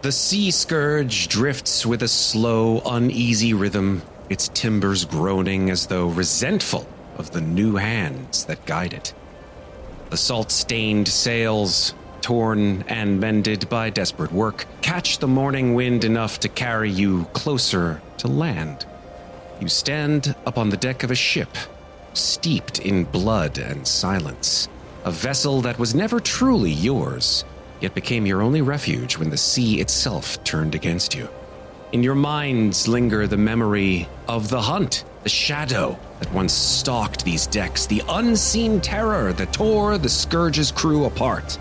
The sea scourge drifts with a slow, uneasy rhythm, its timbers groaning as though resentful of the new hands that guide it. The salt-stained sails, torn and mended by desperate work, catch the morning wind enough to carry you closer to land. You stand upon the deck of a ship, steeped in blood and silence, a vessel that was never truly yours, yet became your only refuge when the sea itself turned against you. In your minds linger the memory of the hunt, the shadow that once stalked these decks, the unseen terror that tore the Scourge's crew apart.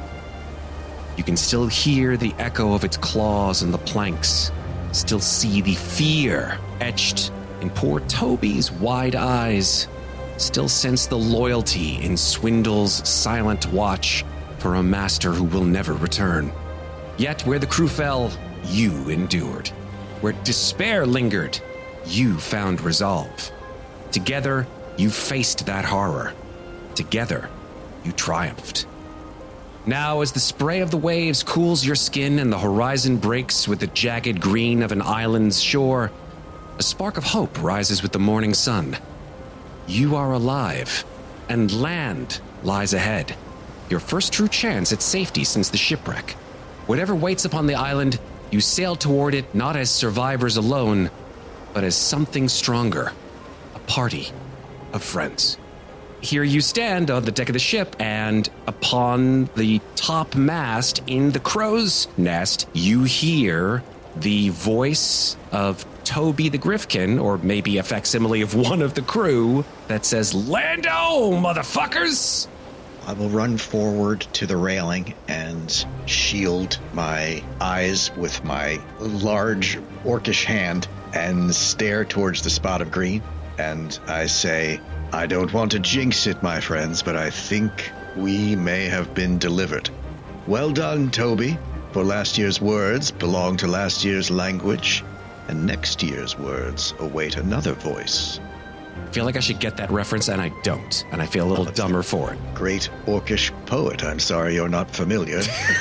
You can still hear the echo of its claws on the planks, still see the fear etched in poor Toby's wide eyes, still sense the loyalty in Swindle's silent watch for a master who will never return. Yet where the crew fell, you endured. Where despair lingered, you found resolve. Together, you faced that horror. Together, you triumphed. Now, as the spray of the waves cools your skin and the horizon breaks with the jagged green of an island's shore, a spark of hope rises with the morning sun. You are alive, and land lies ahead. Your first true chance at safety since the shipwreck. Whatever waits upon the island, you sail toward it not as survivors alone, but as something stronger. A party of friends. Here you stand on the deck of the ship, and upon the top mast in the crow's nest, you hear the voice of Toby the Griffkin, or maybe a facsimile of one of the crew, that says, "Lando, motherfuckers!" I will run forward to the railing and shield my eyes with my large orcish hand and stare towards the spot of green. And I say, I don't want to jinx it, my friends, but I think we may have been delivered. Well done, Toby, for last year's words belong to last year's language, and next year's words await another voice. I feel like I should get that reference, and I don't, and I feel a little dumber for it. Great orcish poet. I'm sorry you're not familiar.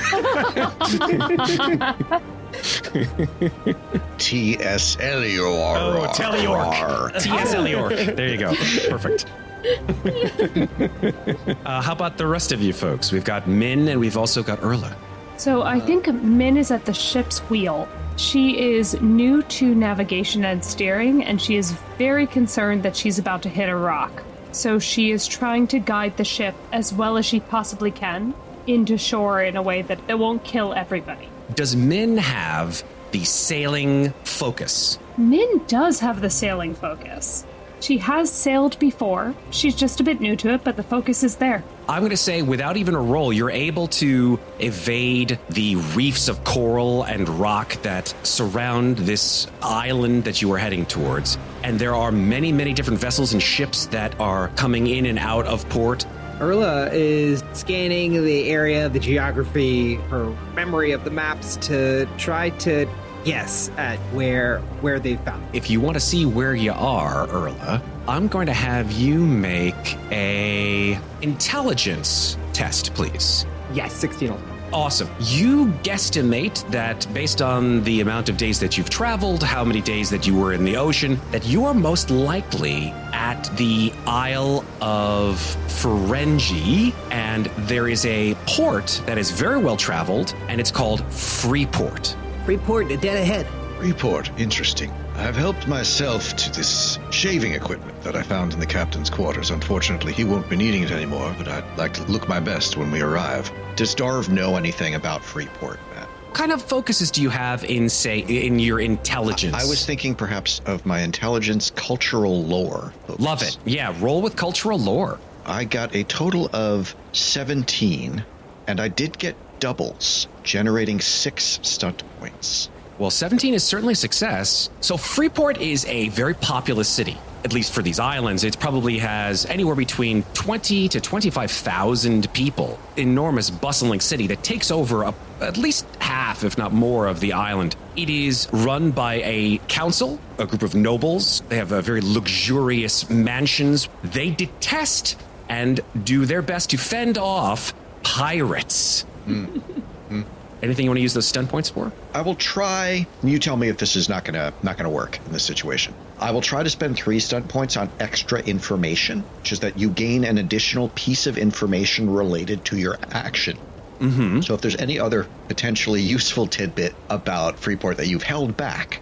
T.S. Elior. Oh, Teliork. T.S. Eliork. There you go. Perfect. How about the rest of you folks? We've got Min, and we've also got Erla. So I think Min is at the ship's wheel. She is new to navigation and steering, and she is very concerned that she's about to hit a rock. So she is trying to guide the ship as well as she possibly can into shore in a way that it won't kill everybody. Does Min have the sailing focus? Min does have the sailing focus. She has sailed before. She's just a bit new to it, but the focus is there. I'm going to say, without even a roll, you're able to evade the reefs of coral and rock that surround this island that you are heading towards. And there are many, many different vessels and ships that are coming in and out of port. Erla is scanning the area, the geography, her memory of the maps to try to guess at where they found it. If you want to see where you are, Erla, I'm going to have you make a intelligence test, please. Yes, 16. Awesome. You guesstimate that based on the amount of days that you've traveled, how many days that you were in the ocean, that you are most likely at the Isle of Ferengi, and there is a port that is very well traveled, and it's called Freeport. Freeport, dead ahead. Freeport, interesting. I've helped myself to this shaving equipment that I found in the captain's quarters. Unfortunately, he won't be needing it anymore, but I'd like to look my best when we arrive. Does Darv know anything about Freeport, Matt? What kind of focuses do you have in, say, in your intelligence? I was thinking perhaps of my intelligence cultural lore focus. Love it. Yeah, roll with cultural lore. I got a total of 17, and I did get doubles, generating 6 stunt points. Well, 17 is certainly a success. So Freeport is a very populous city, at least for these islands. It probably has anywhere between 20 to 25,000 people. Enormous, bustling city that takes over at least half, if not more, of the island. It is run by a council, a group of nobles. They have very luxurious mansions. They detest and do their best to fend off pirates. Anything you want to use those stun points for? I will try. You tell me if this is not gonna work in this situation. I will try to spend 3 stunt points on extra information, which is that you gain an additional piece of information related to your action. Mm-hmm. So if there's any other potentially useful tidbit about Freeport that you've held back.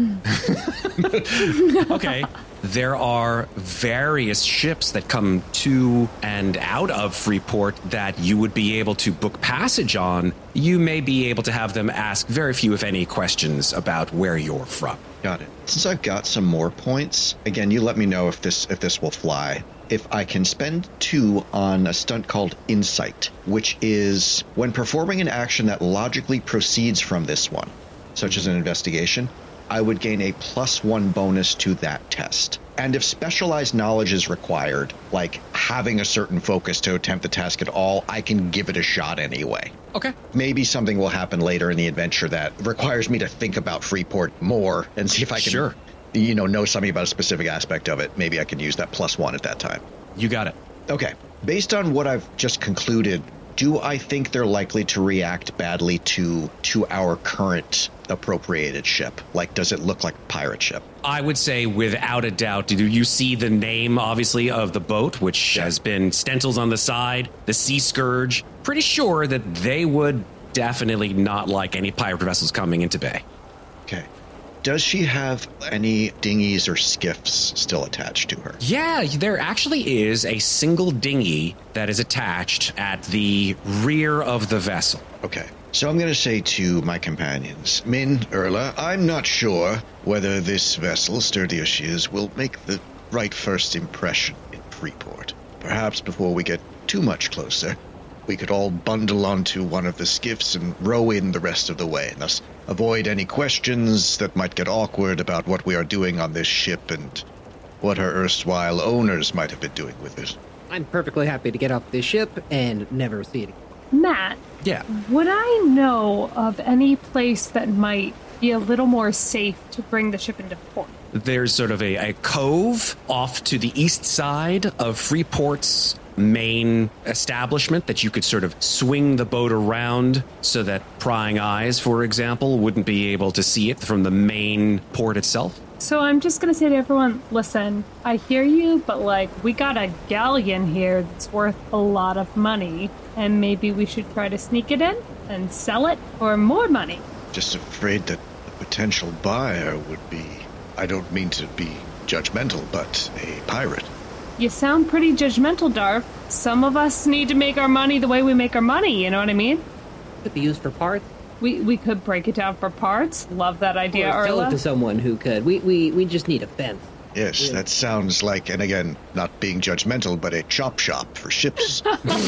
Okay. There are various ships that come to and out of Freeport that you would be able to book passage on. You may be able to have them ask very few, if any, questions about where you're from. Got it. Since I've got some more points, again, you let me know if this will fly. If I can spend 2 on a stunt called Insight, which is when performing an action that logically proceeds from this one, such as an investigation, I would gain a +1 bonus to that test. And if specialized knowledge is required, like having a certain focus to attempt the task at all, I can give it a shot anyway. Okay. Maybe something will happen later in the adventure that requires me to think about Freeport more and see if I can, know something about a specific aspect of it. Maybe I can use that +1 at that time. You got it. Okay. Based on what I've just concluded, do I think they're likely to react badly to our current appropriated ship? Like, does it look like a pirate ship? I would say without a doubt. Do you see the name, obviously, of the boat, which has been stencils on the side, the Sea Scourge? Pretty sure that they would definitely not like any pirate vessels coming into bay. Okay. Does she have any dinghies or skiffs still attached to her? Yeah, there actually is a single dinghy that is attached at the rear of the vessel. Okay. So I'm going to say to my companions, Min, Erla, I'm not sure whether this vessel, sturdy as she is, will make the right first impression in Freeport. Perhaps before we get too much closer, we could all bundle onto one of the skiffs and row in the rest of the way, and thus avoid any questions that might get awkward about what we are doing on this ship and what her erstwhile owners might have been doing with it. I'm perfectly happy to get off this ship and never see it again. Matt, Yeah. would I know of any place that might be a little more safe to bring the ship into port? There's sort of a cove off to the east side of Freeport's main establishment that you could sort of swing the boat around so that prying eyes, for example, wouldn't be able to see it from the main port itself. So I'm just going to say to everyone, listen, I hear you, but we got a galleon here that's worth a lot of money, and maybe we should try to sneak it in and sell it for more money. Just afraid that the potential buyer would be, I don't mean to be judgmental, but a pirate. You sound pretty judgmental, Darv. Some of us need to make our money the way we make our money, you know what I mean? Could be used for parts. We could break it down for parts. Love that idea, Or sell it Arla. to someone who could. We just need a fence. Yes, that sounds like, and again, not being judgmental, but a chop shop for ships.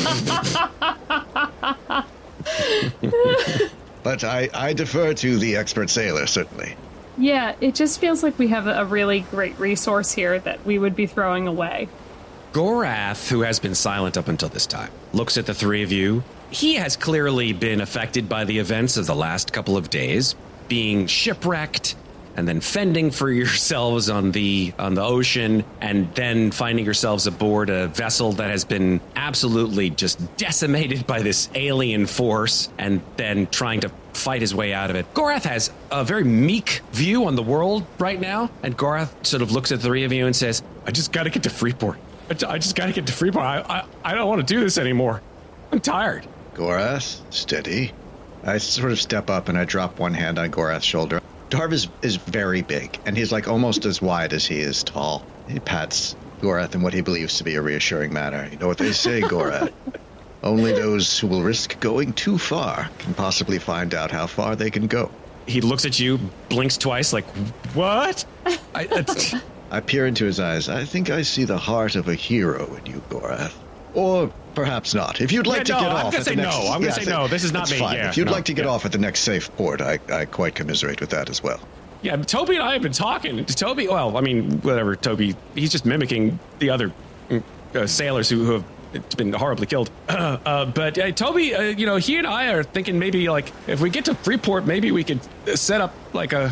But I defer to the expert sailor, certainly. Yeah, it just feels like we have a really great resource here that we would be throwing away. Gorath, who has been silent up until this time, looks at the three of you. He has clearly been affected by the events of the last couple of days, being shipwrecked and then fending for yourselves on the ocean, and then finding yourselves aboard a vessel that has been absolutely just decimated by this alien force, and then trying to fight his way out of it. Gorath has a very meek view on the world right now, and Gorath sort of looks at the three of you and says, I just gotta get to Freeport. I just gotta get to Freeport. I don't want to do this anymore. I'm tired. Gorath, steady. I sort of step up and I drop one hand on Gorath's shoulder. Darv is very big, and he's like almost as wide as he is tall. He pats Gorath in what he believes to be a reassuring manner. You know what they say, Gorath? Only those who will risk going too far can possibly find out how far they can go. He looks at you, blinks twice, like, what? I peer into his eyes. I think I see the heart of a hero in you, Gorath. Or perhaps not. If you'd like to get off I'm gonna at say the next... no. I'm going to say no. This is not that's me. fine. Yeah, if you'd no, like to get yeah. off at the next safe port, I quite commiserate with that as well. Yeah, Toby and I have been talking. Toby, well, I mean, whatever, Toby, he's just mimicking the other sailors who have been horribly killed. But Toby, he and I are thinking maybe, if we get to Freeport, maybe we could set up like a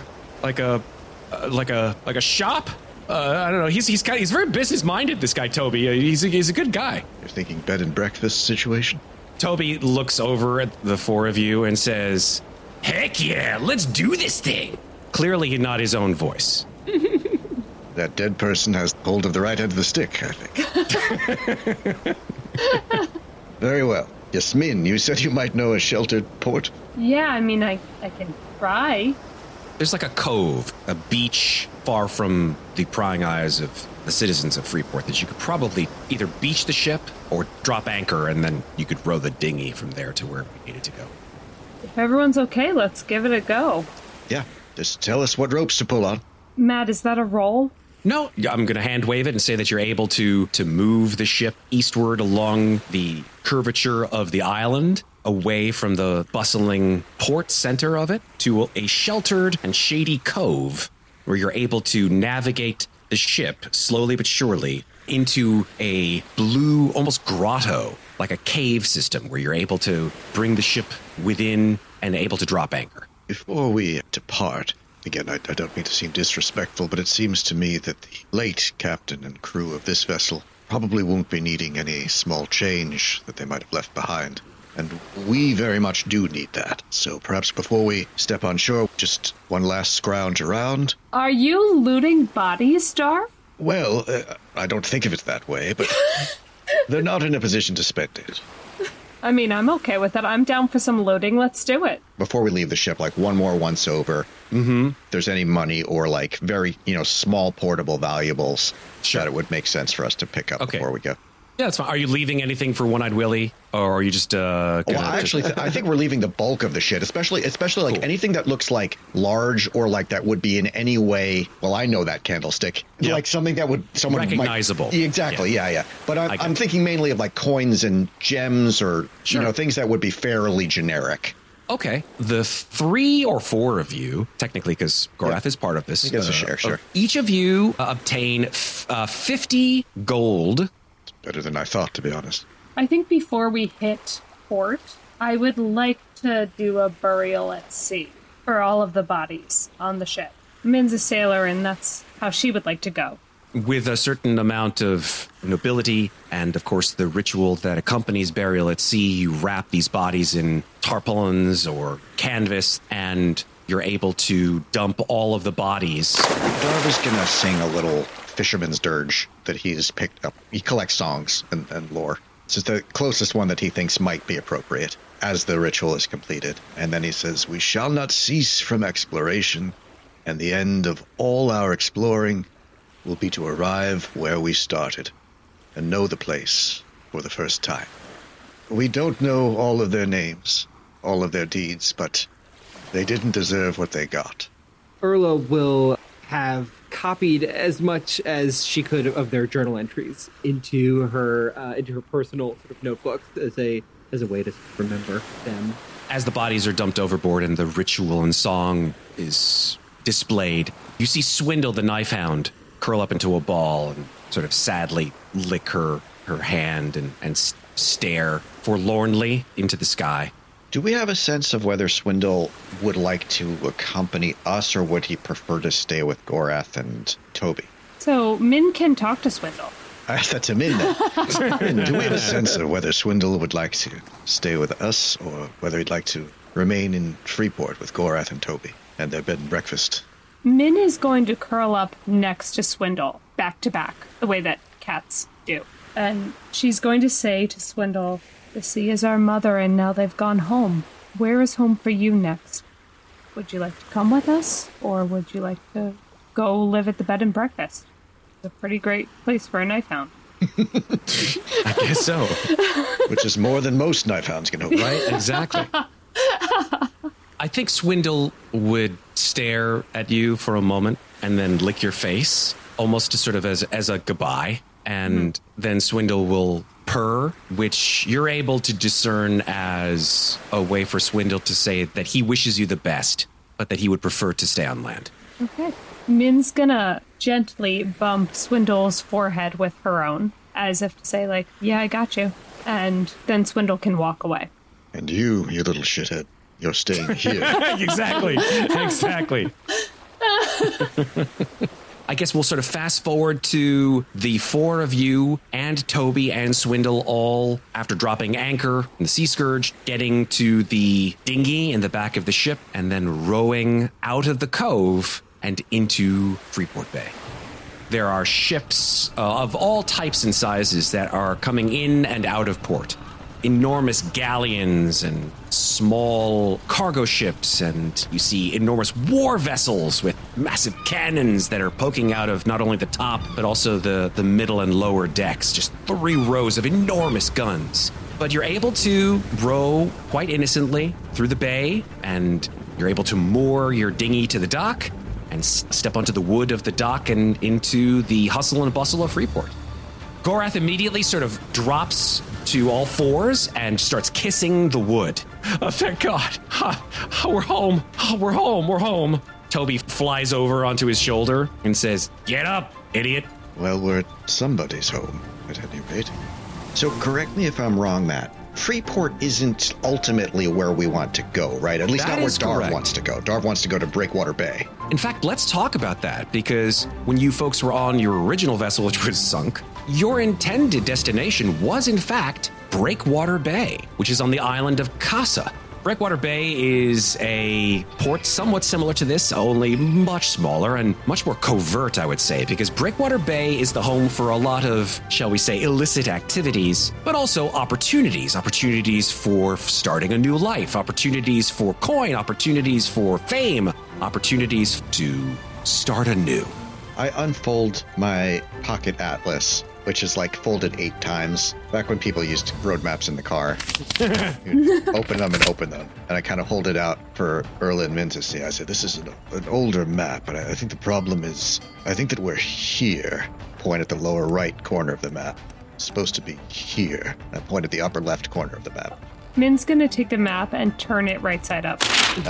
shop. I don't know. He's very business minded. This guy Toby. He's a good guy. You're thinking bed and breakfast situation? Toby looks over at the four of you and says, "Heck yeah, let's do this thing." Clearly not his own voice. That dead person has hold of the right end of the stick, I think. Very well. Yasmin, you said you might know a sheltered port? Yeah, I mean, I can try. There's like a cove, a beach far from the prying eyes of the citizens of Freeport that you could probably either beach the ship or drop anchor, and then you could row the dinghy from there to where we needed to go. If everyone's okay, let's give it a go. Yeah, just tell us what ropes to pull on. Matt, is that a roll? No, I'm going to hand wave it and say that you're able to move the ship eastward along the curvature of the island, away from the bustling port center of it, to a sheltered and shady cove where you're able to navigate the ship slowly but surely into a blue, almost grotto, like a cave system where you're able to bring the ship within and able to drop anchor. Before we depart, again, I don't mean to seem disrespectful, but it seems to me that the late captain and crew of this vessel probably won't be needing any small change that they might have left behind. And we very much do need that. So perhaps before we step on shore, just one last scrounge around. Are you looting bodies, Darf? Well, I don't think of it that way, but they're not in a position to spend it. I mean, I'm okay with that. I'm down for some looting. Let's do it. Before we leave the ship, like one more once over, if there's any money or like very, small portable valuables that it would make sense for us to pick up before we go. Yeah, that's fine. Are you leaving anything for One-Eyed Willie, or are you just I think we're leaving the bulk of the shit, especially like anything that looks like large or like that would be in any way. Well, I know that candlestick, like something that would someone recognizable. Exactly, yeah. But I'm thinking mainly of like coins and gems or things that would be fairly generic. Okay. The 3 or 4 of you, technically, because Gorath is part of this. He gets a share, sure. Each of you obtain 50 gold. Better than I thought, to be honest. I think before we hit port, I would like to do a burial at sea for all of the bodies on the ship. Min's a sailor, and that's how she would like to go. With a certain amount of nobility and, of course, the ritual that accompanies burial at sea, you wrap these bodies in tarpaulins or canvas, and you're able to dump all of the bodies. Darva's gonna sing a little fisherman's dirge that he's picked up. He collects songs and lore. This is the closest one that he thinks might be appropriate as the ritual is completed. And then he says, "We shall not cease from exploration, and the end of all our exploring will be to arrive where we started and know the place for the first time. We don't know all of their names, all of their deeds, but they didn't deserve what they got." Urla will have copied as much as she could of their journal entries into her personal sort of notebook as a way to remember them. As the bodies are dumped overboard and the ritual and song is displayed, you see Swindle the knife hound curl up into a ball and sort of sadly lick her hand and stare forlornly into the sky. Do we have a sense of whether Swindle would like to accompany us, or would he prefer to stay with Gorath and Toby? So Min can talk to Swindle. I asked that to Min then. Min, do we have a sense of whether Swindle would like to stay with us, or whether he'd like to remain in Freeport with Gorath and Toby and their bed and breakfast? Min is going to curl up next to Swindle, back to back, the way that cats do. And she's going to say to Swindle, "The sea is our mother, and now they've gone home. Where is home for you next? Would you like to come with us, or would you like to go live at the bed and breakfast? It's a pretty great place for a knife hound." I guess so. Which is more than most knife hounds can hope. Right? Exactly. I think Swindle would stare at you for a moment and then lick your face, almost to sort of as a goodbye. And then Swindle will purr, which you're able to discern as a way for Swindle to say that he wishes you the best, but that he would prefer to stay on land. Okay. Min's gonna gently bump Swindle's forehead with her own, as if to say, like, "Yeah, I got you." And then Swindle can walk away. "And you little shithead, you're staying here." Exactly. I guess we'll sort of fast forward to the four of you and Toby and Swindle all, after dropping anchor in the Sea Scourge, getting to the dinghy in the back of the ship and then rowing out of the cove and into Freeport Bay. There are ships of all types and sizes that are coming in and out of port. Enormous galleons and small cargo ships, and you see enormous war vessels with massive cannons that are poking out of not only the top, but also the middle and lower decks. Just 3 rows of enormous guns. But you're able to row quite innocently through the bay, and you're able to moor your dinghy to the dock and step onto the wood of the dock and into the hustle and bustle of Freeport. Gorath immediately sort of drops to all fours and starts kissing the wood. Oh, thank God. We're home. We're home. Toby flies over onto his shoulder and says, "Get up, idiot." Well, we're at somebody's home, at any rate. So correct me if I'm wrong, Matt. Freeport isn't ultimately where we want to go, right? At least That not where is Darv correct. wants to go. Darv wants to go to Breakwater Bay. In fact, let's talk about that, because when you folks were on your original vessel, which was sunk, your intended destination was, in fact, Breakwater Bay, which is on the island of Casa. Breakwater Bay is a port somewhat similar to this, only much smaller and much more covert, I would say, because Breakwater Bay is the home for a lot of, shall we say, illicit activities, but also opportunities for starting a new life, opportunities for coin, opportunities for fame, opportunities to start anew. I unfold my pocket atlas, which is like folded 8 times. Back when people used road maps in the car. You'd open them. And I kind of hold it out for Erlen Min to see. I said, this is an older map, but I think the problem is, I think that we're here. Point at the lower right corner of the map. It's supposed to be here. I point at the upper left corner of the map. Min's gonna take the map and turn it right side up.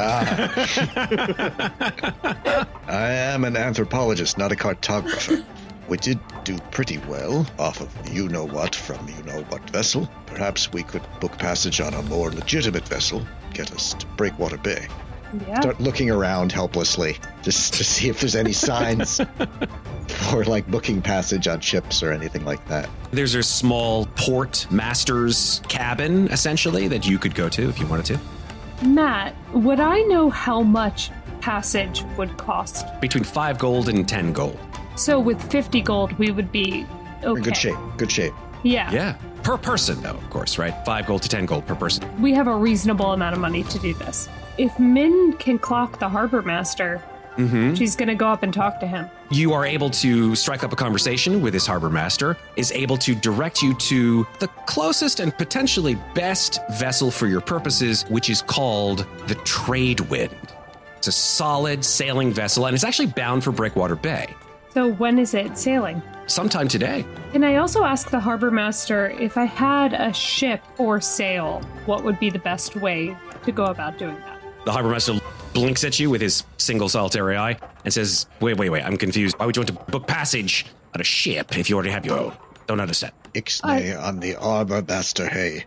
I am an anthropologist, not a cartographer. We did do pretty well off of you-know-what from you-know-what vessel. Perhaps we could book passage on a more legitimate vessel, get us to Breakwater Bay. Yeah. Start looking around helplessly, just to see if there's any signs for, like, booking passage on ships or anything like that. There's a small port master's cabin, essentially, that you could go to if you wanted to. Matt, would I know how much passage would cost? Between 5 gold and 10 gold. So with 50 gold, we would be okay. In good shape. Yeah. Yeah. Per person, though, of course, right? 5 gold to 10 gold per person. We have a reasonable amount of money to do this. If Min can clock the harbor master, she's going to go up and talk to him. You are able to strike up a conversation with this harbor master, is able to direct you to the closest and potentially best vessel for your purposes, which is called the Trade Wind. It's a solid sailing vessel, and it's actually bound for Breakwater Bay. So when is it sailing? Sometime today. Can I also ask the harbor master, if I had a ship or sail, what would be the best way to go about doing that? The harbor master blinks at you with his single solitary eye and says, wait, I'm confused. Why would you want to book passage on a ship if you already have your own? Don't understand. Ixnay on the harbor master, hey.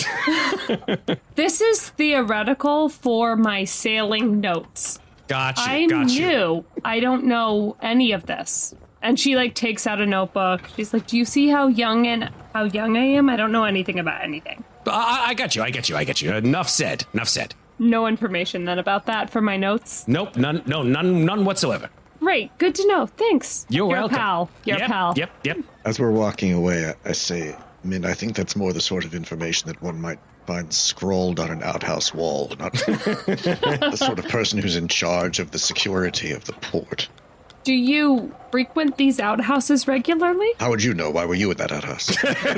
This is theoretical for my sailing notes. I'm new. I don't know any of this. And she takes out a notebook. She's like, "Do you see how young I am? I don't know anything about anything." I got you. Enough said. No information then about that for my notes. Nope, none whatsoever. Great, good to know. Thanks. You're welcome. You're a pal. Yep. As we're walking away, I say, Min, I think that's more the sort of information that one might find scrawled on an outhouse wall, not the sort of person who's in charge of the security of the port. Do you frequent these outhouses regularly? How would you know? Why were you at that outhouse?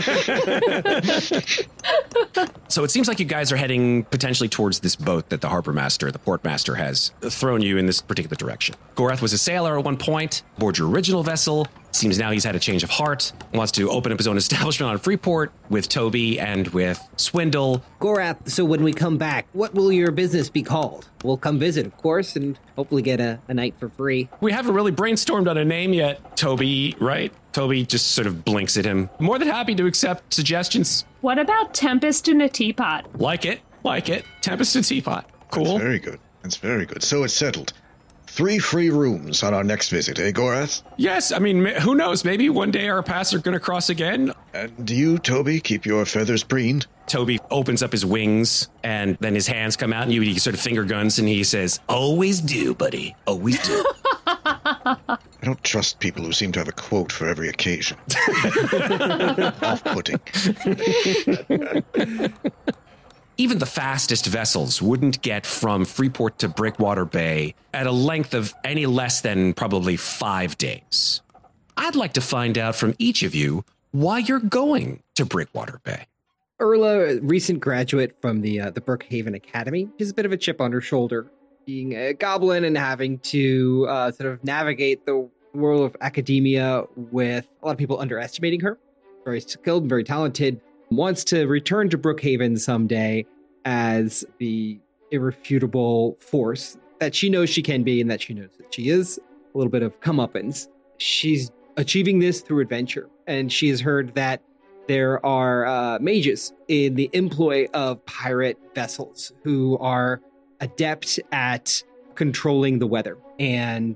So it seems like you guys are heading potentially towards this boat that the harbor master, the port master, has thrown you in this particular direction. Gorath was a sailor at one point, aboard your original vessel. Seems now he's had a change of heart, wants to open up his own establishment on Freeport with Toby and with Swindle. Gorath, so when we come back, what will your business be called? We'll come visit, of course, and hopefully get a night for free. We haven't really brainstormed on a name yet, Toby, right? Toby just sort of blinks at him. More than happy to accept suggestions. What about Tempest in a Teapot? Like it. Tempest and Teapot. Cool. That's very good. So it's settled. 3 free rooms on our next visit, eh, Gorath? Yes, I mean, who knows? Maybe one day our paths are going to cross again. And do you, Toby, keep your feathers preened? Toby opens up his wings, and then his hands come out, and he sort of finger guns, and he says, "Always do, buddy. Always do." I don't trust people who seem to have a quote for every occasion. Off-putting. Even the fastest vessels wouldn't get from Freeport to Breakwater Bay at a length of any less than probably 5 days. I'd like to find out from each of you why you're going to Breakwater Bay. Erla, a recent graduate from the Brookhaven Academy, has a bit of a chip on her shoulder, being a goblin and having to sort of navigate the world of academia with a lot of people underestimating her. Very skilled, very talented, wants to return to Brookhaven someday as the irrefutable force that she knows she can be and that she knows that she is. A little bit of comeuppance. She's achieving this through adventure, and she has heard that there are mages in the employ of pirate vessels who are adept at controlling the weather and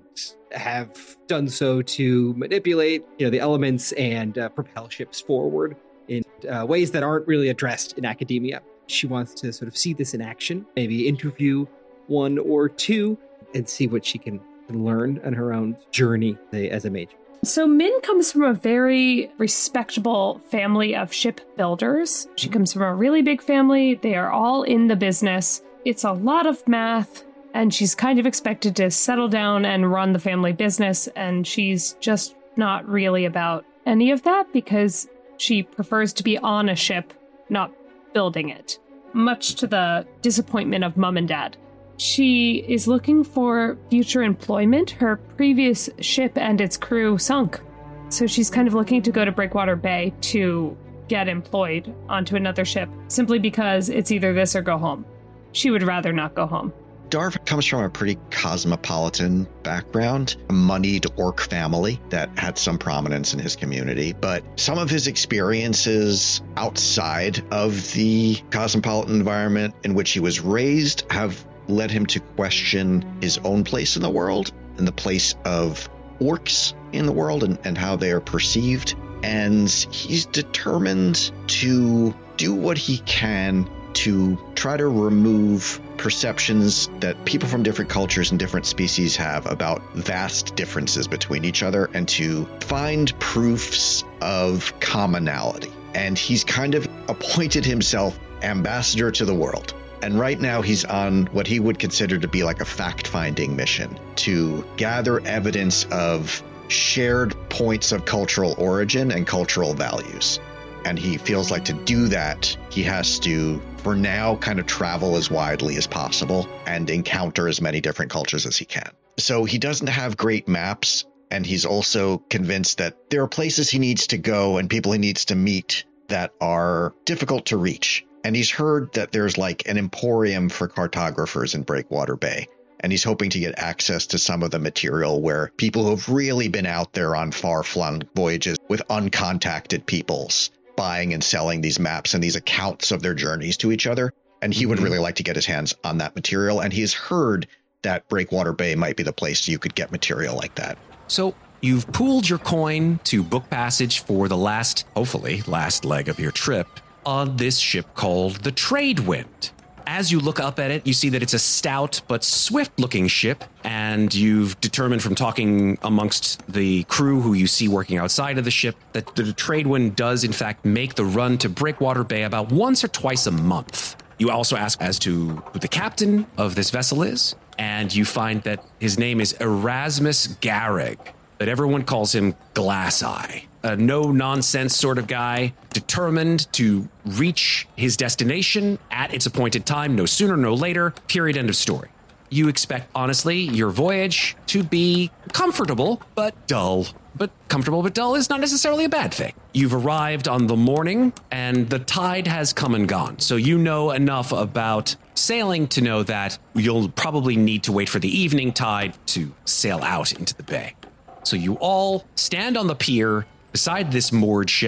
have done so to manipulate, the elements and propel ships forward in ways that aren't really addressed in academia. She wants to sort of see this in action, maybe interview 1 or 2 and see what she can learn on her own journey as a mage. So Min comes from a very respectable family of shipbuilders. She comes from a really big family. They are all in the business. It's a lot of math, and she's kind of expected to settle down and run the family business, and she's just not really about any of that because she prefers to be on a ship, not building it, much to the disappointment of Mom and Dad. She is looking for future employment. Her previous ship and its crew sunk. So she's kind of looking to go to Breakwater Bay to get employed onto another ship, simply because it's either this or go home. She would rather not go home. Darvik comes from a pretty cosmopolitan background, a moneyed orc family that had some prominence in his community, but some of his experiences outside of the cosmopolitan environment in which he was raised have led him to question his own place in the world and the place of orcs in the world and how they are perceived. And he's determined to do what he can to try to remove perceptions that people from different cultures and different species have about vast differences between each other and to find proofs of commonality. And he's kind of appointed himself ambassador to the world. And right now he's on what he would consider to be like a fact-finding mission to gather evidence of shared points of cultural origin and cultural values. And he feels like to do that, he has to, for now, kind of travel as widely as possible and encounter as many different cultures as he can. So he doesn't have great maps, and he's also convinced that there are places he needs to go and people he needs to meet that are difficult to reach. And he's heard that there's like an emporium for cartographers in Breakwater Bay. And he's hoping to get access to some of the material where people who have really been out there on far-flung voyages with uncontacted peoples buying and selling these maps and these accounts of their journeys to each other. And he would really like to get his hands on that material. And he's heard that Breakwater Bay might be the place you could get material like that. So you've pooled your coin to book passage for the hopefully last leg of your trip on this ship called the Tradewind. As you look up at it, you see that it's a stout but swift-looking ship, and you've determined from talking amongst the crew who you see working outside of the ship that the Tradewind does, in fact, make the run to Breakwater Bay about once or twice a month. You also ask as to who the captain of this vessel is, and you find that his name is Erasmus Garrig, but everyone calls him Glass Eye. A no-nonsense sort of guy, determined to reach his destination at its appointed time, no sooner, no later, period, end of story. You expect, honestly, your voyage to be comfortable, but dull. But comfortable but dull is not necessarily a bad thing. You've arrived on the morning, and the tide has come and gone, so you know enough about sailing to know that you'll probably need to wait for the evening tide to sail out into the bay. So you all stand on the pier beside this moored ship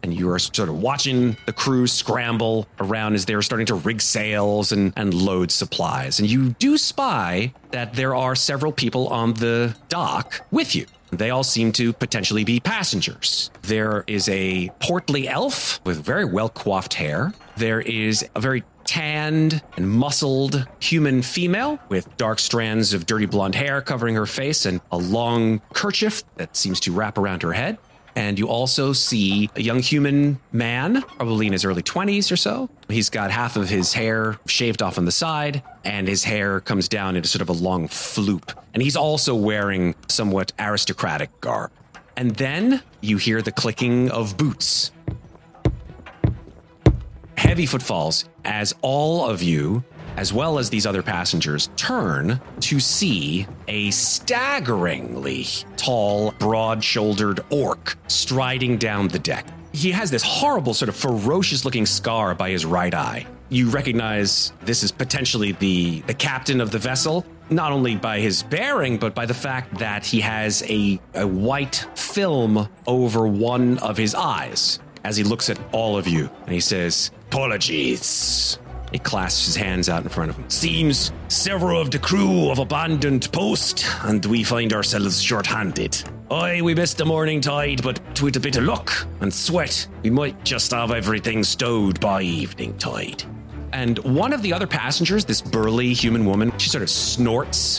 and you are sort of watching the crew scramble around as they're starting to rig sails and load supplies. And you do spy that there are several people on the dock with you. They all seem to potentially be passengers. There is a portly elf with very well-coiffed hair. There is a very tanned and muscled human female with dark strands of dirty blonde hair covering her face and a long kerchief that seems to wrap around her head. And you also see a young human man, probably in his early 20s or so. He's got half of his hair shaved off on the side, and his hair comes down into sort of a long floop. And he's also wearing somewhat aristocratic garb. And then you hear the clicking of boots. Heavy footfalls as all of you, as well as these other passengers, turn to see a staggeringly tall, broad-shouldered orc striding down the deck. He has this horrible, sort of ferocious-looking scar by his right eye. You recognize this is potentially the captain of the vessel, not only by his bearing, but by the fact that he has a white film over one of his eyes as he looks at all of you, and he says, "Apologies." He clasps his hands out in front of him. "Seems several of the crew have abandoned post, and we find ourselves short-handed. Aye, we missed the morning tide, but with a bit of luck and sweat, we might just have everything stowed by evening tide." And one of the other passengers, this burly human woman, she sort of snorts.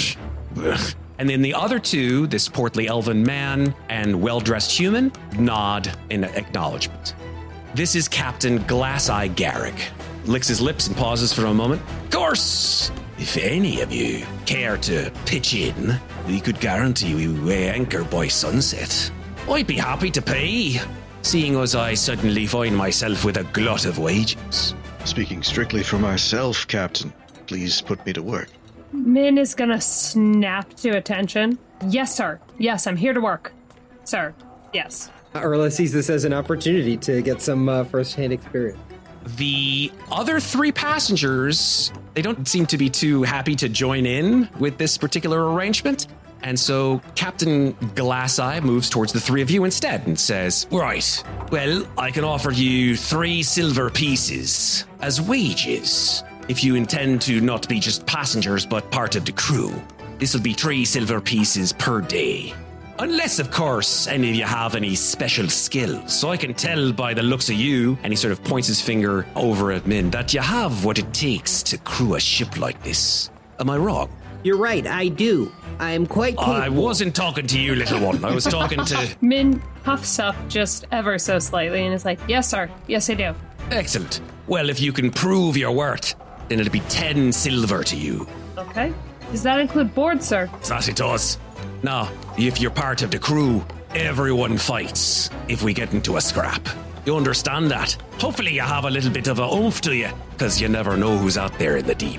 And then the other two, this portly elven man and well-dressed human, nod in acknowledgement. This is Captain Glass-Eye Garrick. Licks his lips and pauses for a moment. "Of course, if any of you care to pitch in, we could guarantee we weigh anchor by sunset. I'd be happy to pay, seeing as I suddenly find myself with a glut of wages." Speaking strictly for myself, Captain, please put me to work. Min is gonna snap to attention. "Yes, sir. Yes, I'm here to work. Sir, yes." Erla sees this as an opportunity to get some first-hand experience. The other three passengers, they don't seem to be too happy to join in with this particular arrangement. And so Captain Glass-Eye moves towards the three of you instead and says, "Right, well, I can offer you 3 silver pieces as wages if you intend to not be just passengers but part of the crew. This will be 3 silver pieces per day. Unless, of course, any of you have any special skills. So I can tell by the looks of you," and he sort of points his finger over at Min, "that you have what it takes to crew a ship like this. Am I wrong?" You're right, I do. I'm quite capable. I wasn't talking to you, little one. I was talking to... Min puffs up just ever so slightly and is like, "Yes, sir. Yes, I do." Excellent. Well, if you can prove your worth, then it'll be 10 silver to you. Okay. Does that include board, sir? That it does. Now, if you're part of the crew, everyone fights if we get into a scrap. You understand that? Hopefully you have a little bit of a oomph to you, because you never know who's out there in the deep.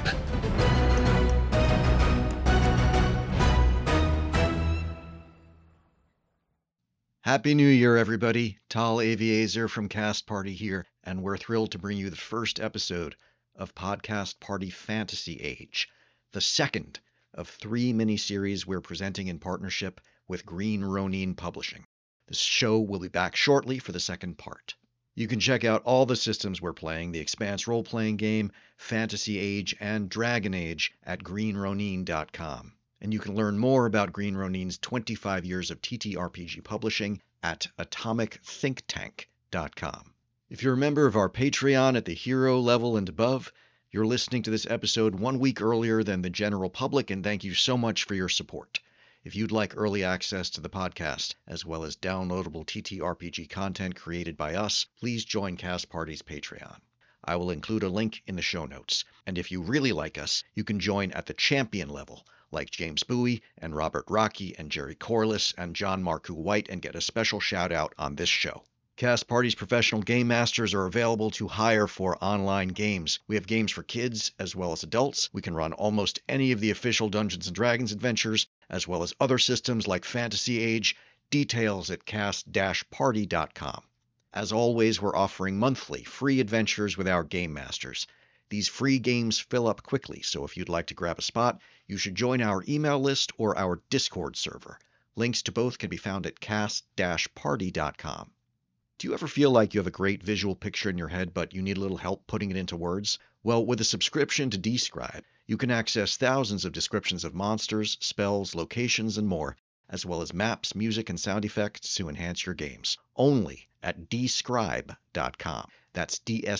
Happy New Year, everybody. Tal Aviazer from Cast Party here, and we're thrilled to bring you the first episode of Podcast Party Fantasy Age, the second of 3 miniseries we're presenting in partnership with Green Ronin Publishing. This show will be back shortly for the second part. You can check out all the systems we're playing, the Expanse role-playing game, Fantasy Age, and Dragon Age at greenronin.com. And you can learn more about Green Ronin's 25 years of TTRPG publishing at atomicthinktank.com. If you're a member of our Patreon at the hero level and above, you're listening to this episode 1 week earlier than the general public, and thank you so much for your support. If you'd like early access to the podcast, as well as downloadable TTRPG content created by us, please join Cast Party's Patreon. I will include a link in the show notes. And if you really like us, you can join at the champion level, like James Bowie and Robert Rocky and Jerry Corliss and John Marcoux White, and get a special shout out on this show. Cast Party's professional game masters are available to hire for online games. We have games for kids as well as adults. We can run almost any of the official Dungeons & Dragons adventures, as well as other systems like Fantasy Age. Details at cast-party.com. As always, we're offering monthly free adventures with our game masters. These free games fill up quickly, so if you'd like to grab a spot, you should join our email list or our Discord server. Links to both can be found at cast-party.com. Do you ever feel like you have a great visual picture in your head, but you need a little help putting it into words? Well, with a subscription to Describe, you can access thousands of descriptions of monsters, spells, locations, and more, as well as maps, music, and sound effects to enhance your games. Only at Describe.com. That's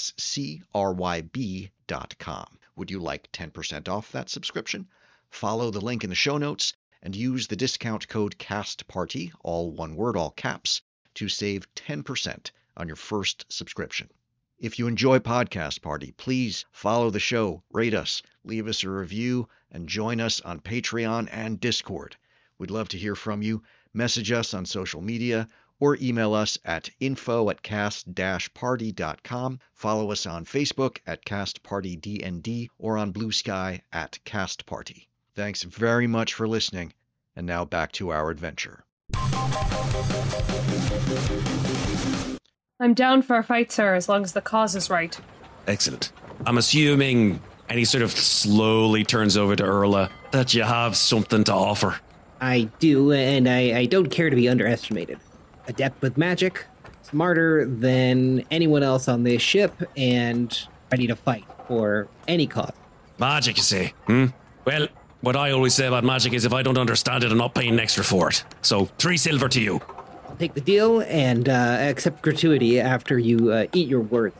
DSCRYB.com. Would you like 10% off that subscription? Follow the link in the show notes and use the discount code CASTPARTY, all one word, all caps, to save 10% on your first subscription. If you enjoy Podcast Party, please follow the show, rate us, leave us a review, and join us on Patreon and Discord. We'd love to hear from you. Message us on social media or email us at info@cast-party.com. Follow us on Facebook at CastPartyDND or on Blue Sky at CastParty. Thanks very much for listening, and now back to our adventure. I'm down for a fight, sir, as long as the cause is right. Excellent. I'm assuming, and he sort of slowly turns over to Erla, that you have something to offer. I do, and I don't care to be underestimated. Adept with magic, smarter than anyone else on this ship, and ready to fight for any cause. Magic, you say? Well, what I always say about magic is if I don't understand it, I'm not paying extra for it. So 3 silver to you. I'll take the deal and accept gratuity after you eat your words.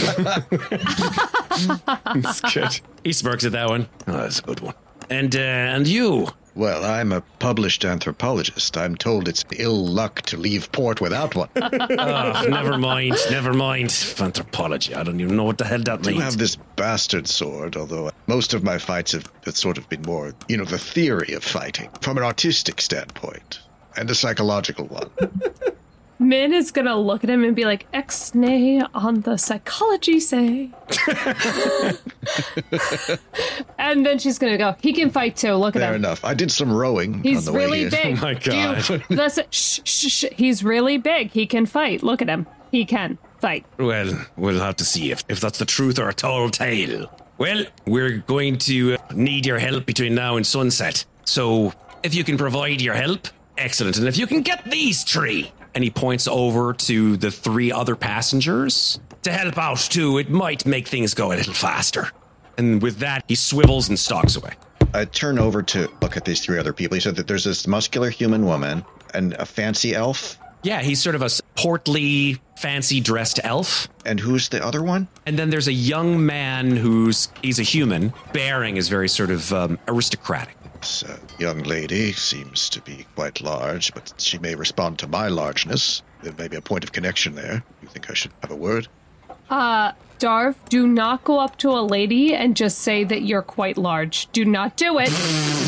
That's good. He smirks at that one. Oh, that's a good one. And you? Well, I'm a published anthropologist. I'm told it's ill luck to leave port without one. Oh, never mind. Anthropology. I don't even know what the hell that I means. do have this bastard sword, although most of my fights have sort of been more, the theory of fighting from an artistic standpoint and a psychological one. Min is gonna look at him and be like, ex-nay on the psychology say. And then she's gonna go, he can fight too, look at him. Fair enough. I did some rowing He's on the really way here. big. Oh my God. Listen, shh. He's really big. He can fight. Look at him. He can fight. Well, we'll have to see if that's the truth or a tall tale. Well, we're going to need your help between now and sunset. So, if you can provide your help, excellent. And if you can get these 3, and he points over to the 3 other passengers to help out too, it might make things go a little faster. And with that, he swivels and stalks away. I turn over to look at these 3 other people. He said that there's this muscular human woman and a fancy elf. Yeah, he's sort of a portly, fancy-dressed elf. And who's the other one? And then there's a young man he's a human. Bearing is very sort of aristocratic. This young lady seems to be quite large, but she may respond to my largeness. There may be a point of connection there. You think I should have a word? Darv, do not go up to a lady and just say that you're quite large. Do not do it.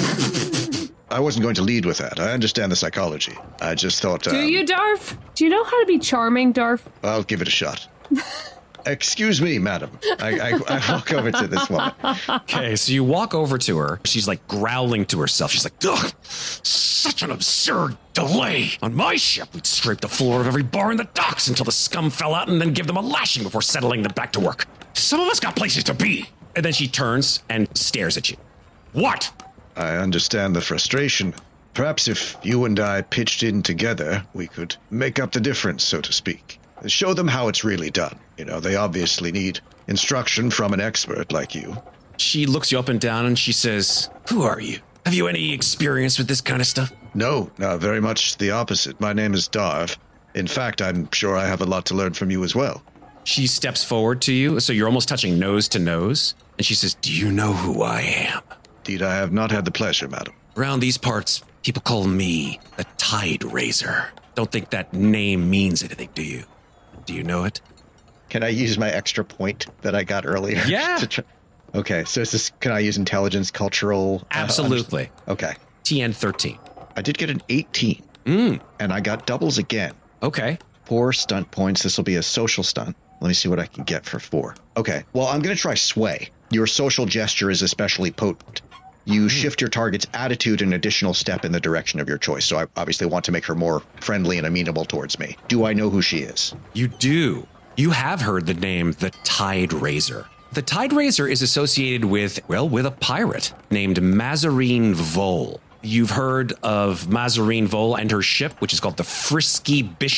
I wasn't going to lead with that. I understand the psychology. I just thought... Do you, Darv? Do you know how to be charming, Darv? I'll give it a shot. Excuse me, madam. I walk over to this woman. Okay, so you walk over to her. She's like growling to herself. She's like, ugh, such an absurd delay. On my ship, we'd scrape the floor of every bar in the docks until the scum fell out and then give them a lashing before settling them back to work. Some of us got places to be. And then she turns and stares at you. What? I understand the frustration. Perhaps if you and I pitched in together, we could make up the difference, so to speak. Show them how it's really done. They obviously need instruction from an expert like you. She looks you up and down and she says, who are you? Have you any experience with this kind of stuff? No, very much the opposite. My name is Darv. In fact, I'm sure I have a lot to learn from you as well. She steps forward to you, so you're almost touching nose to nose, and she says, do you know who I am? Indeed, I have not had the pleasure, madam. Around these parts, people call me the Tide Raiser. Don't think that name means anything, do you? Do you know it? Can I use my extra point that I got earlier? Yeah. Okay, so can I use intelligence, cultural? Absolutely. Okay. TN 13. I did get an 18. And I got doubles again. Okay. 4 stunt points. This will be a social stunt. Let me see what I can get for 4. Okay. Well, I'm going to try sway. Your social gesture is especially potent. You shift your target's attitude an additional step in the direction of your choice. So I obviously want to make her more friendly and amenable towards me. Do I know who she is? You do. You have heard the name the Tide Raiser. The Tide Raiser is associated with a pirate named Mazarine Vole. You've heard of Mazarine Vole and her ship, which is called the Frisky Bishop.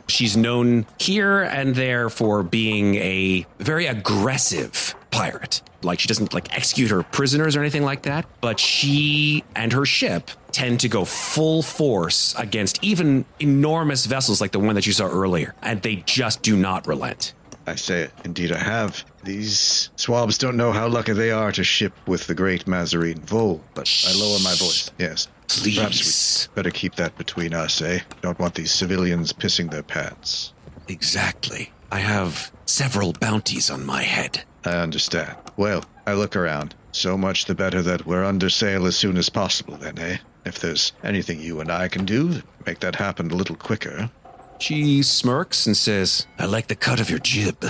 She's known here and there for being a very aggressive pirate. Like, she doesn't, like, execute her prisoners or anything like that, but she and her ship tend to go full force against even enormous vessels like the one that you saw earlier, and they just do not relent. I say, indeed I have. These swabs don't know how lucky they are to ship with the great Mazarine Vol, but I lower my voice, yes. Please. Perhaps we better keep that between us, eh? Don't want these civilians pissing their pants. Exactly. I have several bounties on my head. I understand. Well, I look around. So much the better that we're under sail as soon as possible then, eh? If there's anything you and I can do, make that happen a little quicker. She smirks and says, I like the cut of your jib.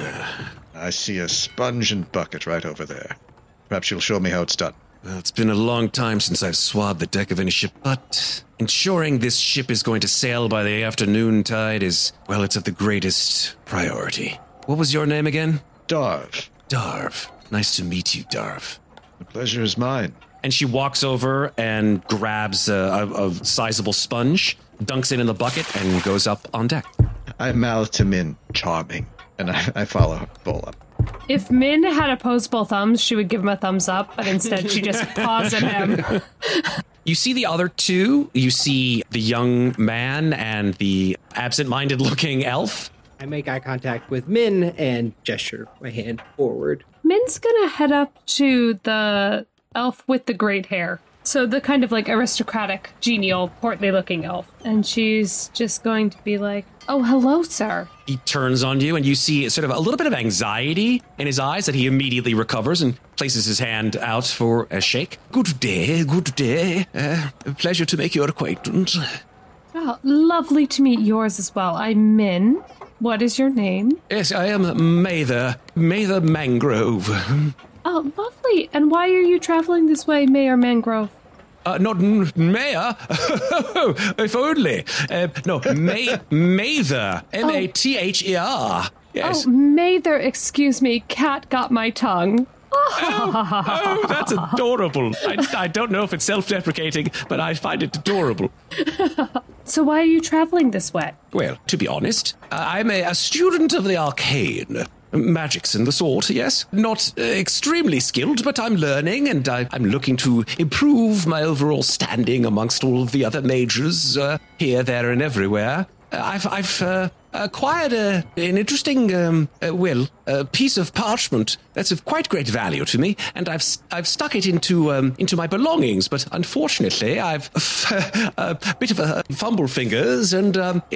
I see a sponge and bucket right over there. Perhaps you'll show me how it's done. Well, it's been a long time since I've swabbed the deck of any ship, but ensuring this ship is going to sail by the afternoon tide is, well, it's of the greatest priority. What was your name again? Darv. Darv. Nice to meet you, Darv. The pleasure is mine. And she walks over and grabs a sizable sponge, dunks it in the bucket, and goes up on deck. I mouth to Min, charming, and I follow Vol up. If Min had opposable thumbs, she would give him a thumbs up, but instead she just paws at him. You see the other two. You see the young man and the absent-minded looking elf. I make eye contact with Min and gesture my hand forward. Min's gonna head up to the elf with the great hair. So the kind of like aristocratic, genial, portly looking elf. And she's just going to be like, oh, hello, sir. He turns on you and you see sort of a little bit of anxiety in his eyes that he immediately recovers and places his hand out for a shake. Good day, good day. A pleasure to make your acquaintance. Oh, lovely to meet yours as well. I'm Min. What is your name? Yes, I am Mather Mangrove. Oh, lovely. And why are you traveling this way, Mayor Mangrove? Not Mayor. If only. No, Mather. Mather. Yes. Oh, Mather, excuse me. Cat got my tongue. Oh, that's adorable. I don't know if it's self-deprecating, but I find it adorable. So why are you traveling this way? Well, to be honest, I'm a student of the arcane. Magics and the sort, yes. Not extremely skilled, but I'm learning, and I'm looking to improve my overall standing amongst all of the other mages here, there, and everywhere. I've acquired an interesting, piece of parchment that's of quite great value to me, and I've stuck it into my belongings. But unfortunately, I've a bit of a fumble fingers, and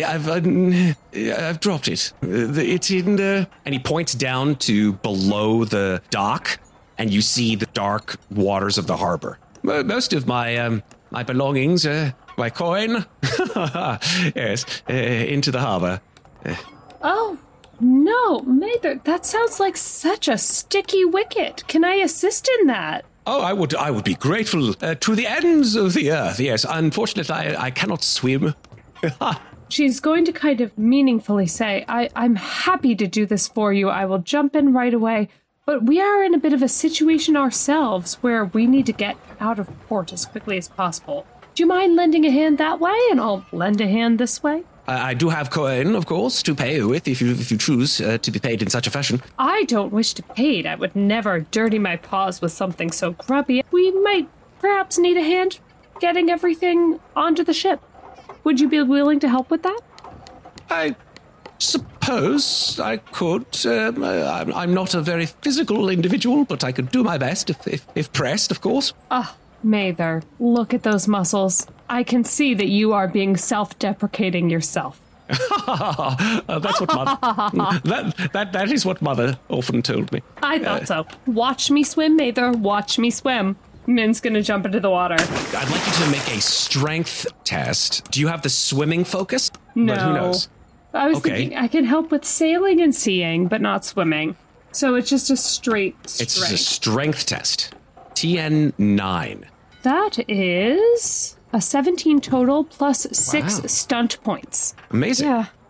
I've dropped it. It's in the... And he points down to below the dock, and you see the dark waters of the harbor. Most of my belongings, my coin, yes, into the harbor. Oh, no, Mather, that sounds like such a sticky wicket. Can I assist in that? Oh, I would be grateful to the ends of the earth, yes. Unfortunately, I cannot swim. She's going to kind of meaningfully say, I'm happy to do this for you. I will jump in right away. But we are in a bit of a situation ourselves where we need to get out of port as quickly as possible. Do you mind lending a hand that way? And I'll lend a hand this way. I do have coin, of course, to pay with if you choose to be paid in such a fashion. I don't wish to be paid. I would never dirty my paws with something so grubby. We might perhaps need a hand getting everything onto the ship. Would you be willing to help with that? I suppose I could. I'm not a very physical individual, but I could do my best if pressed, of course. Ah, Mather, look at those muscles. I can see that you are being self-deprecating yourself. That's what mother. that is what mother often told me. I thought so. Watch me swim, Mather. Watch me swim. Min's gonna jump into the water. I'd like you to make a strength test. Do you have the swimming focus? No. But who knows? I was thinking I can help with sailing and seeing, but not swimming. So it's just a straight strength. It's a strength test. TN 9. That is a 17 total plus 6 stunt points. Amazing. Yeah.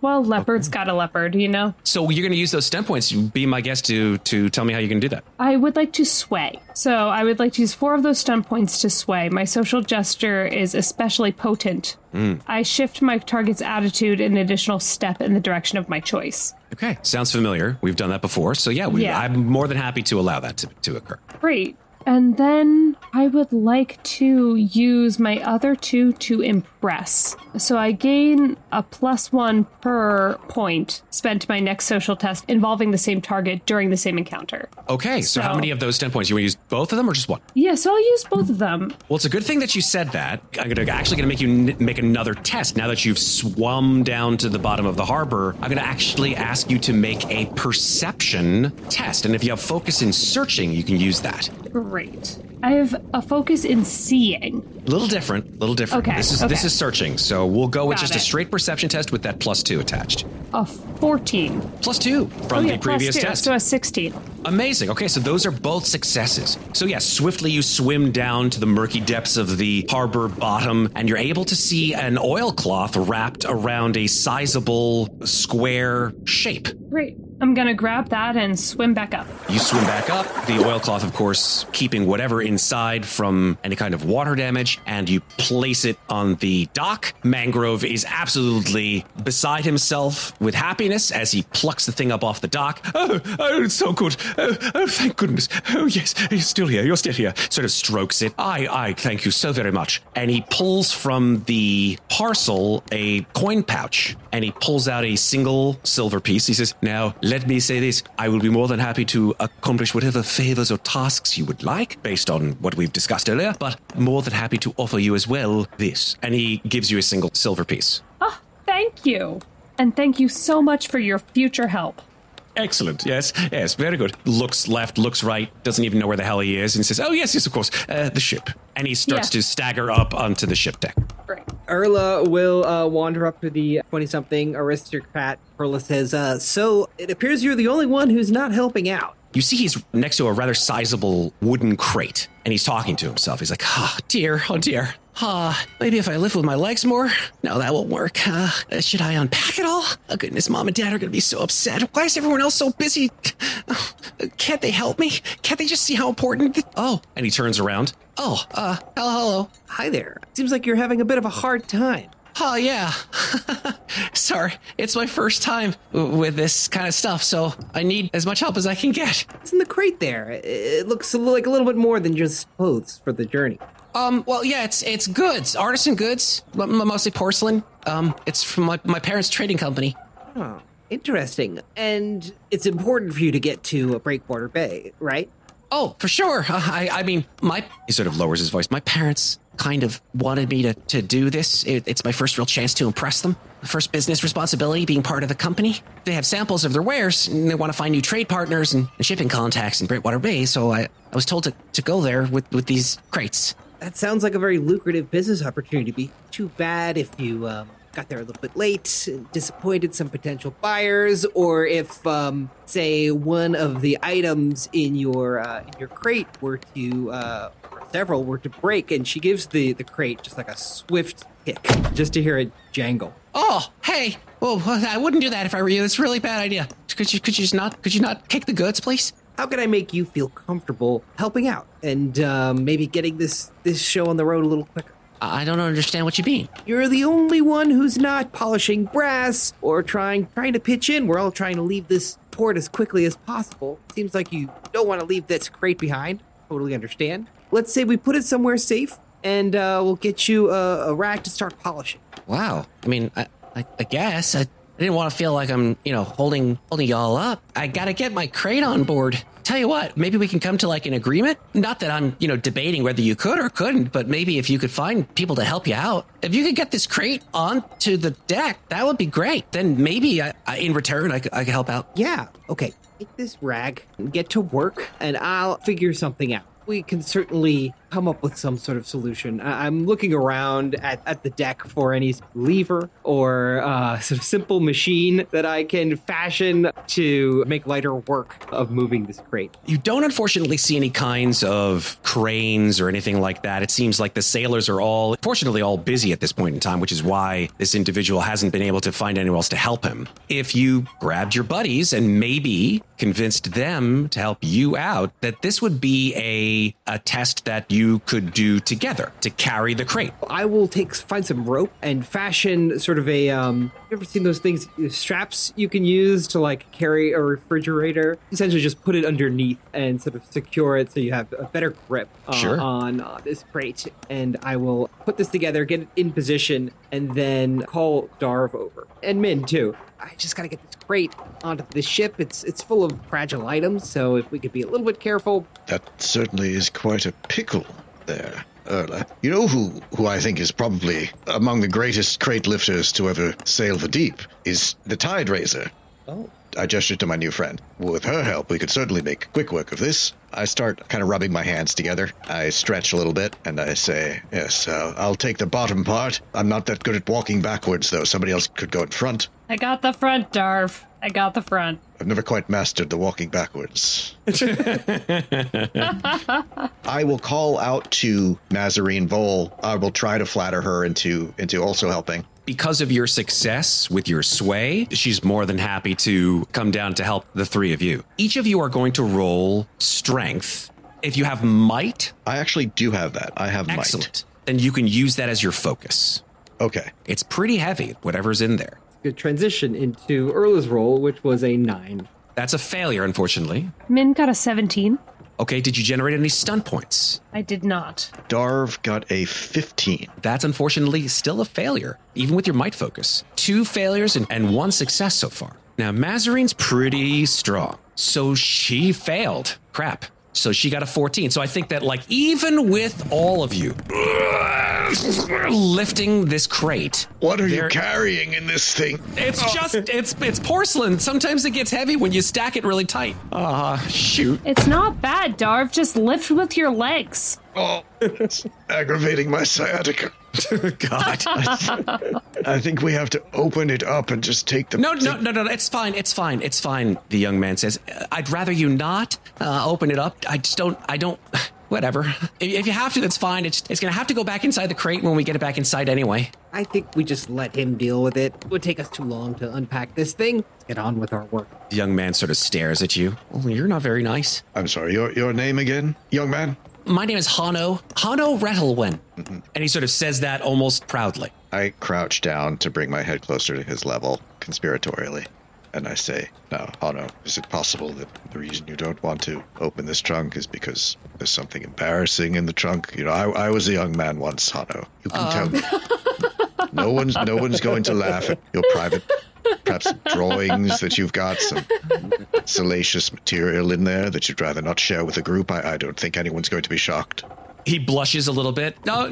Well, leopard's got a leopard, you know? So you're going to use those stem points. Be my guest to tell me how you can do that. I would like to sway. So I would like to use 4 of those stem points to sway. My social gesture is especially potent. I shift my target's attitude an additional step in the direction of my choice. Okay, sounds familiar. We've done that before. So yeah. I'm more than happy to allow that to occur. Great. And then I would like to use my other 2 to impress. So I gain a +1 per point spent my next social test involving the same target during the same encounter. Okay, so how many of those 10 points? You want to use both of them or just one? Yeah, so I'll use both of them. Well, it's a good thing that you said that. I'm actually going to make you make another test. Now that you've swum down to the bottom of the harbor, I'm going to actually ask you to make a perception test. And if you have focus in searching, you can use that. Great. I have a focus in seeing. Little different. Okay. This is searching. So we'll go with just a it. straight perception test with that +2 attached. A 14. +2 from the previous test. So a 16. Amazing. Okay, so those are both successes. So yeah, swiftly you swim down to the murky depths of the harbor bottom, and you're able to see an oilcloth wrapped around a sizable square shape. Great. I'm going to grab that and swim back up. You swim back up, the oilcloth, of course, keeping whatever inside from any kind of water damage, and you place it on the dock. Mangrove is absolutely beside himself with happiness as he plucks the thing up off the dock. Oh, it's so good. Oh, thank goodness. Oh, yes, he's still here. You're still here. Sort of strokes it. I thank you so very much. And he pulls from the parcel a coin pouch, and he pulls out a single silver piece. He says, now, let me say this. I will be more than happy to accomplish whatever favors or tasks you would like, based on what we've discussed earlier, but more than happy to offer you as well this. And he gives you a single silver piece. Oh, thank you. And thank you so much for your future help. Excellent. Yes, very good. Looks left, looks right, doesn't even know where the hell he is, and says, oh, yes, of course, the ship. And he starts to stagger up onto the ship deck. Great. Erla will wander up to the 20-something aristocrat. Erla says, so it appears you're the only one who's not helping out. You see he's next to a rather sizable wooden crate, and he's talking to himself. He's like, oh dear. Maybe if I lift with my legs more? No, that won't work. Should I unpack it all? Oh, goodness, Mom and Dad are going to be so upset. Why is everyone else so busy? Can't they help me? Can't they just see how important? Oh, and he turns around. Oh, hello. Hi there. Seems like you're having a bit of a hard time. Oh, yeah. Sorry, it's my first time with this kind of stuff, so I need as much help as I can get. What's in the crate there? It looks like a little bit more than just clothes for the journey. Well, yeah, it's goods, artisan goods, mostly porcelain. It's from my parents' trading company. Oh, interesting. And it's important for you to get to Breakwater Bay, right? Oh, for sure. I mean, he sort of lowers his voice. My parents kind of wanted me to do this. It's my first real chance to impress them. The first business responsibility being part of the company. They have samples of their wares, and they want to find new trade partners and shipping contacts in Breakwater Bay, so I was told to go there with these crates. That sounds like a very lucrative business opportunity. It'd be too bad if you got there a little bit late, disappointed some potential buyers, or if, say, one of the items in your crate were to, several were to break, and she gives the crate just like a swift kick, just to hear it jangle. Oh, hey! Well, I wouldn't do that if I were you. It's a really bad idea. Could you not kick the goods, please? How can I make you feel comfortable helping out and maybe getting this show on the road a little quicker? I don't understand what you mean. You're the only one who's not polishing brass or trying to pitch in. We're all trying to leave this port as quickly as possible. Seems like you don't want to leave this crate behind. Totally understand. Let's say we put it somewhere safe, and we'll get you a rag to start polishing. Wow. I mean, I guess I didn't want to feel like I'm, holding y'all up. I gotta get my crate on board. Tell you what, maybe we can come to like an agreement. Not that I'm, debating whether you could or couldn't, but maybe if you could find people to help you out. If you could get this crate onto the deck, that would be great. Then maybe in return, I could help out. Yeah. Okay. Take this rag and get to work, and I'll figure something out. We can certainly come up with some sort of solution. I'm looking around at the deck for any lever or sort of simple machine that I can fashion to make lighter work of moving this crate. You don't unfortunately see any kinds of cranes or anything like that. It seems like the sailors are all, fortunately, all busy at this point in time, which is why this individual hasn't been able to find anyone else to help him. If you grabbed your buddies and maybe convinced them to help you out, that this would be a test that you could do together to carry the crate. I will find some rope and fashion sort of a, you ever seen those things, straps you can use to like carry a refrigerator? Essentially just put it underneath and sort of secure it so you have a better grip on this crate. And I will put this together, get it in position, and then call Darv over. And Min, too. I just gotta get this crate onto the ship. It's full of fragile items, so if we could be a little bit careful. That certainly is quite a pickle there, Erla. You know who I think is probably among the greatest crate lifters to ever sail the deep is the Tide Raiser. Oh. I gestured to my new friend. With her help, we could certainly make quick work of this. I start kind of rubbing my hands together. I stretch a little bit, and I say, yes, I'll take the bottom part. I'm not that good at walking backwards, though. Somebody else could go in front. I got the front, Darv. I got the front. I've never quite mastered the walking backwards. I will call out to Nazarene Vole. I will try to flatter her into also helping. Because of your success with your sway, she's more than happy to come down to help the three of you. Each of you are going to roll strength. If you have might... I actually do have that. I have excellent. Then you can use that as your focus. Okay. It's pretty heavy, whatever's in there. Good transition into Erla's roll, which was a 9. That's a failure, unfortunately. Min got a 17. Okay, did you generate any stun points? I did not. Darv got a 15. That's unfortunately still a failure, even with your might focus. 2 failures and 1 success so far. Now, Mazarine's pretty strong, so she failed. Crap. So she got a 14. So I think that, like, even with all of you lifting this crate... What are you carrying in this thing? It's just, it's porcelain. Sometimes it gets heavy when you stack it really tight. Shoot. It's not bad, Darv. Just lift with your legs. Oh, it's aggravating my sciatica. God. I think we have to open it up and just take the... No, it's fine. The young man says, I'd rather you not open it up. I don't, whatever. If you have to, that's fine. It's going to have to go back inside the crate when we get it back inside anyway. I think we just let him deal with it. It would take us too long to unpack this thing. Let's get on with our work. The young man sort of stares at you. Oh, you're not very nice. I'm sorry, your name again, young man? My name is Hano Rettelwen. Mm-hmm. And he sort of says that almost proudly. I crouch down to bring my head closer to his level, conspiratorially. And I say, now, Hano, is it possible that the reason you don't want to open this trunk is because there's something embarrassing in the trunk? You know, I was a young man once, Hano. You can tell me. No one's going to laugh at your private, perhaps drawings that you've got, some salacious material in there that you'd rather not share with a group. I don't think anyone's going to be shocked. He blushes a little bit. No.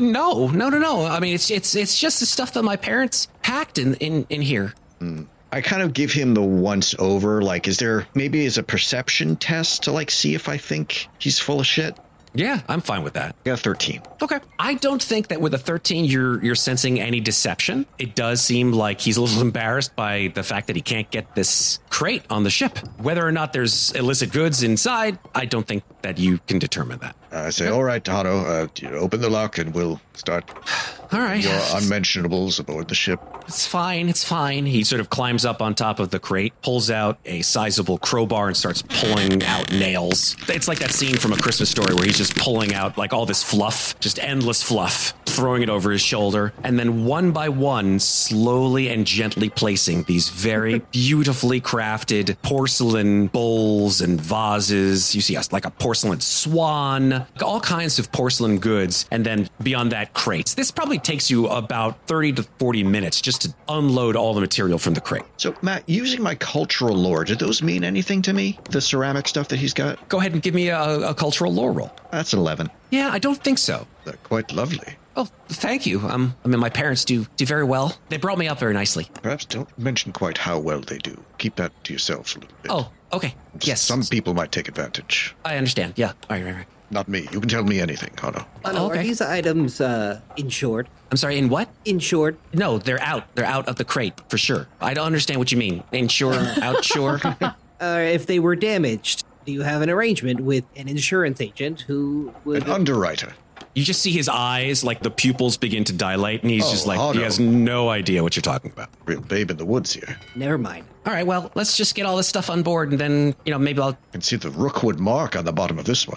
I mean, it's just the stuff that my parents packed in here. I kind of give him the once over. Like, is there maybe a perception test to like see if I think he's full of shit? Yeah, I'm fine with that. I got a 13. Okay. I don't think that with a 13 you're sensing any deception. It does seem like he's a little embarrassed by the fact that he can't get this crate on the ship. Whether or not there's illicit goods inside, I don't think that you can determine that. I say, all right, Hano, open the lock and we'll start all right. your unmentionables aboard the ship. It's fine. He sort of climbs up on top of the crate, pulls out a sizable crowbar and starts pulling out nails. It's like that scene from A Christmas Story where he's just pulling out like all this fluff, just endless fluff, throwing it over his shoulder, and then one by one, slowly and gently placing these very beautifully crafted porcelain bowls and vases. You see like a porcelain swan, all kinds of porcelain goods, and then beyond that, crates. This probably takes you about 30 to 40 minutes just to unload all the material from the crate. So, Matt, using my cultural lore, do those mean anything to me? The ceramic stuff that he's got? Go ahead and give me a cultural lore roll. That's 11. Yeah, I don't think so. They're quite lovely. Oh, thank you. I mean, my parents do very well. They brought me up very nicely. Perhaps don't mention quite how well they do. Keep that to yourselves a little bit. Oh, okay. Yes. Some people might take advantage. I understand. Yeah. All right. not me. You can tell me anything, Hano. Are these items insured? I'm sorry, in what? Insured? No, they're out. They're out of the crate, for sure. I don't understand what you mean. Insure, outsure? If they were damaged, do you have an arrangement with an insurance agent who would... An underwriter. You just see his eyes, like the pupils begin to dilate, and he's just like, Hano. he has no idea what you're talking about. Real babe in the woods here. Never mind. All right, well, let's just get all this stuff on board, and then, maybe I'll... I can see the Rookwood mark on the bottom of this one.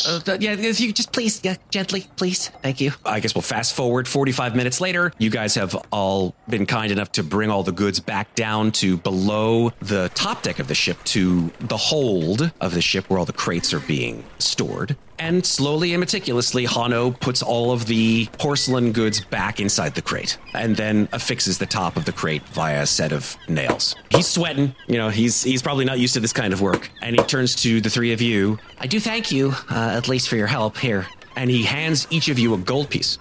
if you just please, gently, please. Thank you. I guess we'll fast forward 45 minutes later. You guys have all been kind enough to bring all the goods back down to below the top deck of the ship to the hold of the ship where all the crates are being stored. And slowly and meticulously, Hano puts all of the porcelain goods back inside the crate and then affixes the top of the crate via a set of nails. He's sweating. He's probably not used to this kind of work. And he turns to the three of you. I do thank you, at least for your help here. And he hands each of you a gold piece.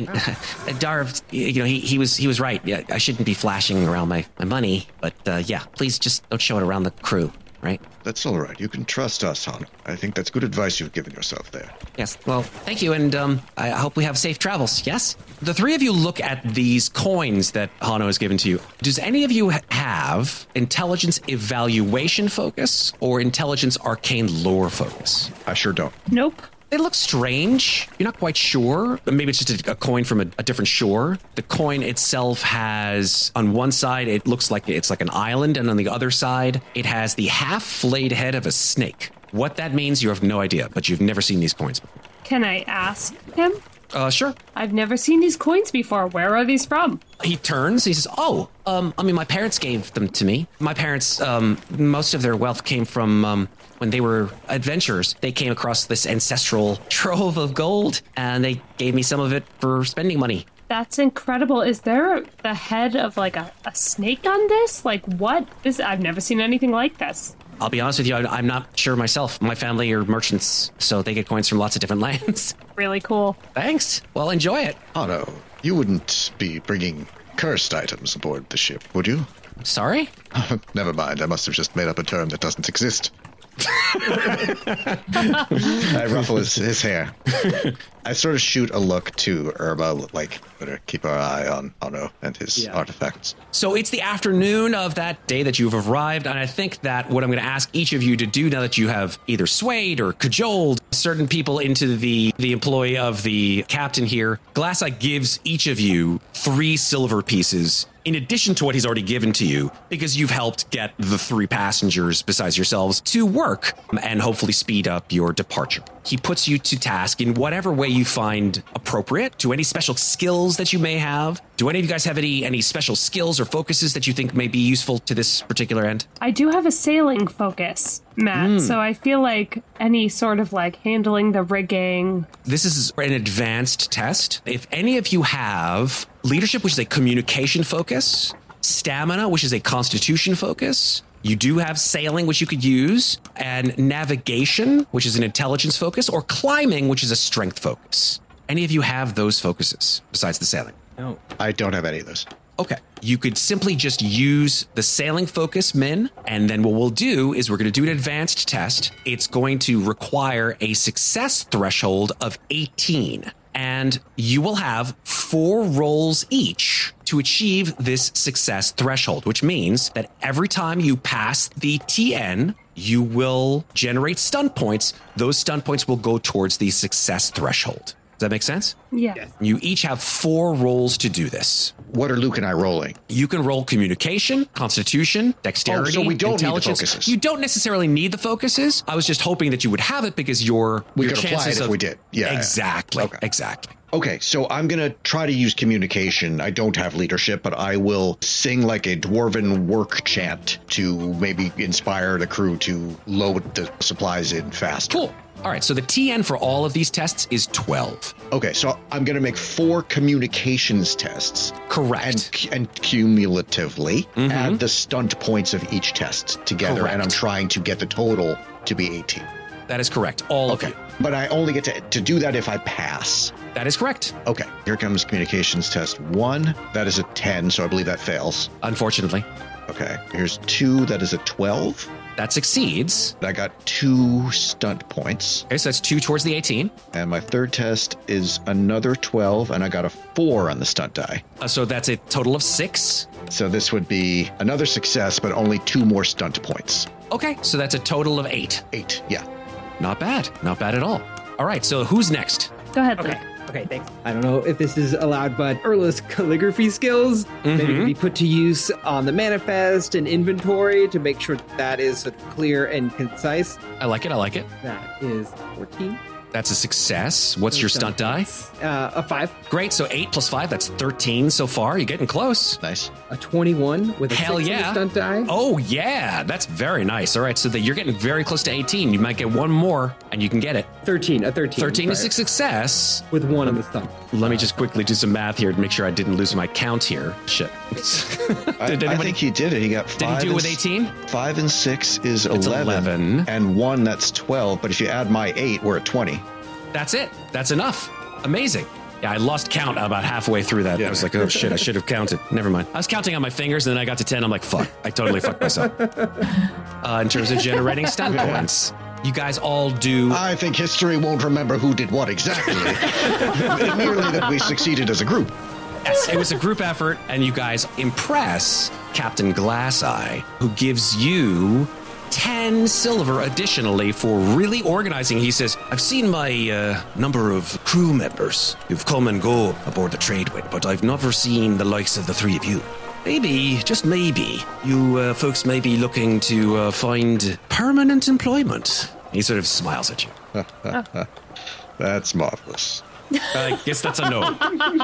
Darv, he was right. Yeah, I shouldn't be flashing around my money. But please just don't show it around the crew. Right? That's all right. You can trust us, Hano. I think that's good advice you've given yourself there. Yes. Well, thank you, and I hope we have safe travels. Yes? The three of you look at these coins that Hano has given to you. Does any of you have intelligence evaluation focus or intelligence arcane lore focus? I sure don't. Nope. They look strange. You're not quite sure. Maybe it's just a coin from a different shore. The coin itself has, on one side, it looks like it's like an island, and on the other side, it has the half-flayed head of a snake. What that means, you have no idea, but you've never seen these coins before. Can I ask him? Sure. I've never seen these coins before. Where are these from? He turns, he says, my parents gave them to me. My parents, most of their wealth came from, when they were adventurers. They came across this ancestral trove of gold, and they gave me some of it for spending money. That's incredible. Is there the head of, like, a snake on this? Like, what? I've never seen anything like this. I'll be honest with you, I'm not sure myself. My family are merchants, so they get coins from lots of different lands. Really cool. Thanks. Well, enjoy it. Hano, you wouldn't be bringing cursed items aboard the ship, would you? Sorry? Never mind. I must have just made up a term that doesn't exist. I ruffle his hair. I sort of shoot a look to Irma, like, better keep our eye on Hano and his artifacts. So it's the afternoon of that day that you've arrived, and I think that what I'm going to ask each of you to do now that you have either swayed or cajoled certain people into the employ of the captain here, Glasseye gives each of you 3 silver pieces in addition to what he's already given to you, because you've helped get the 3 passengers besides yourselves to work and hopefully speed up your departure. He puts you to task in whatever way you find appropriate. To any special skills that you may have. Do any of you guys have any special skills or focuses that you think may be useful to this particular end? I do have a sailing focus, Matt, so I feel like any sort of like handling the rigging. This is an advanced test. If any of you have leadership, which is a communication focus, stamina, which is a constitution focus, you do have sailing, which you could use, and navigation, which is an intelligence focus, or climbing, which is a strength focus. Any of you have those focuses besides the sailing? No. I don't have any of those. Okay. You could simply just use the sailing focus, Min, and then what we'll do is we're going to do an advanced test. It's going to require a success threshold of 18. And you will have 4 rolls each to achieve this success threshold, which means that every time you pass the TN, you will generate stunt points. Those stunt points will go towards the success threshold. Does that make sense? Yeah. Yes. You each have 4 rolls to do this. What are Luke and I rolling? You can roll communication, constitution, dexterity, so we don't need the intelligence. focuses. You don't necessarily need the focuses. I was just hoping that you would have it because We your could apply chances it if we did. Yeah. Exactly. Okay. Exactly. Okay, so I'm going to try to use communication. I don't have leadership, but I will sing like a dwarven work chant to maybe inspire the crew to load the supplies in faster. Cool. All right, so the TN for all of these tests is 12. Okay, so I'm going to make 4 communications tests. Correct. And cumulatively add the stunt points of each test together, Correct. and I'm trying to get the total to be 18. That is correct. All of you. But I only get to do that if I pass. That is correct. Okay, here comes communications test 1. That is a 10, so I believe that fails. Unfortunately. Okay, here's 2. That is a 12. That succeeds. I got 2 stunt points. Okay, so that's 2 towards the 18. And my third test is another 12, and I got a 4 on the stunt die. So that's a total of 6. So this would be another success, but only 2 more stunt points. Okay, so that's a total of 8. 8, yeah. Not bad. Not bad at all. All right, so who's next? Go ahead, Okay. Luke. Okay, thanks. I don't know if this is allowed, but Erla's calligraphy skills maybe can be put to use on the manifest and inventory to make sure that is sort of clear and concise. I like it. That is 14. That's a success. What's your stunt die? A 5. Great, so 8 plus 5, that's 13 so far. You're getting close. Nice. A 21 with a Hell 6 on yeah. the stunt die. Oh, yeah, that's very nice. All right, so that you're getting very close to 18. You might get one more, and you can get it. 13. A 13. 13 is sorry. a success. With 1 on the stunt. Let me just quickly do some math here to make sure I didn't lose my count here. Shit. I think he did it. He got 5. Did he do it with 18? 5 and 6 is It's 11. And 1, that's 12. But if you add my 8, we're at 20. That's it. That's enough. Amazing. Yeah, I lost count about halfway through that. Yeah. I was like, oh shit, I should have counted. Never mind. I was counting on my fingers, and then I got to 10. I'm like, fuck. I totally fucked myself. In terms of generating stunt points, you guys all do. I think history won't remember who did what exactly. Merely that we succeeded as a group. Yes, it was a group effort, and you guys impress Captain Glasseye, who gives you 10 silver additionally for really organizing. He says, I've seen my number of crew members who've come and go aboard the Tradewind, but I've never seen the likes of the 3 of you. Maybe, just maybe, you folks may be looking to find permanent employment. He sort of smiles at you. That's marvelous. I guess that's a no.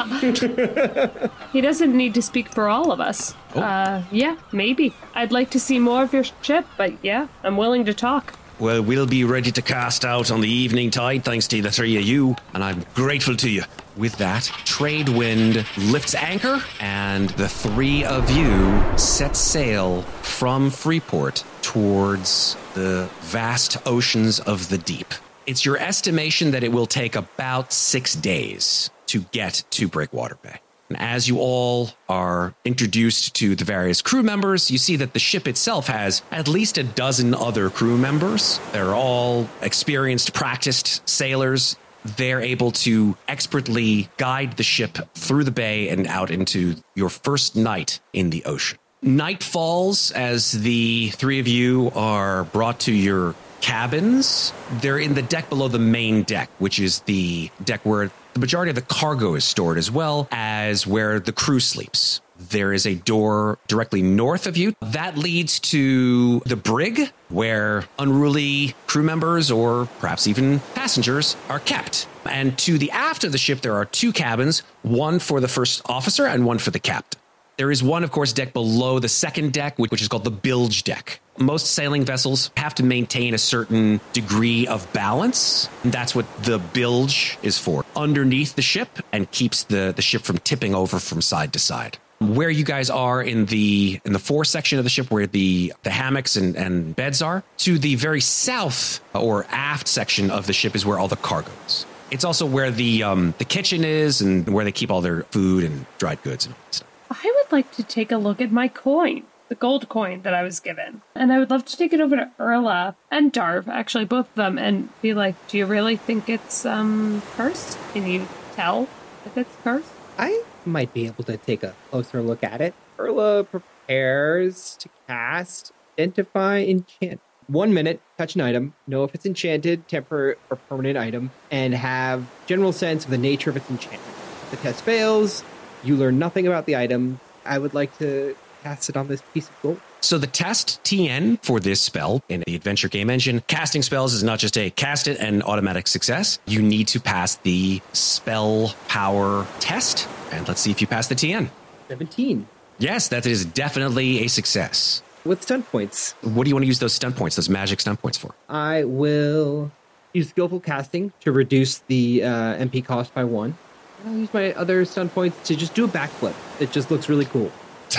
He doesn't need to speak for all of us. Yeah, maybe. I'd like to see more of your ship, but yeah, I'm willing to talk. Well, we'll be ready to cast out on the evening tide, thanks to the 3 of you, and I'm grateful to you. With that, Tradewind lifts anchor, and the 3 of you set sail from Freeport towards the vast oceans of the deep. It's your estimation that it will take about 6 days to get to Breakwater Bay. And as you all are introduced to the various crew members, you see that the ship itself has at least a dozen other crew members. They're all experienced, practiced sailors. They're able to expertly guide the ship through the bay and out into your first night in the ocean. Night falls as the 3 of you are brought to your cabins. They're in the deck below the main deck, which is the deck where the majority of the cargo is stored, as well as where the crew sleeps. There is a door directly north of you that leads to the brig, where unruly crew members or perhaps even passengers are kept. And to the aft of the ship, there are 2 cabins, one for the first officer and one for the captain. There is one, of course, deck below the second deck, which is called the bilge deck. Most sailing vessels have to maintain a certain degree of balance. And that's what the bilge is for. Underneath the ship and keeps the ship from tipping over from side to side. Where you guys are in the fore section of the ship, where the hammocks and beds are, to the very south or aft section of the ship is where all the cargo is. It's also where the kitchen is and where they keep all their food and dried goods and all that stuff. I would like to take a look at my coin, the gold coin that I was given. And I would love to take it over to Erla and Darv, actually, both of them, and be like, do you really think it's cursed? Can you tell if it's cursed? I might be able to take a closer look at it. Erla prepares to cast Identify Enchant. 1 minute, touch an item, know if it's enchanted, temporary, or permanent item, and have general sense of the nature of its enchantment. If the test fails, you learn nothing about the item. I would like to cast it on this piece of gold. So the test TN for this spell in the Adventure Game Engine, casting spells is not just a cast it and automatic success. You need to pass the spell power test. And let's see if you pass the TN. 17. Yes, that is definitely a success. With stunt points. What do you want to use those stunt points, those magic stunt points for? I will use skillful casting to reduce the MP cost by 1. I'll use my other stunt points to just do a backflip. It just looks really cool.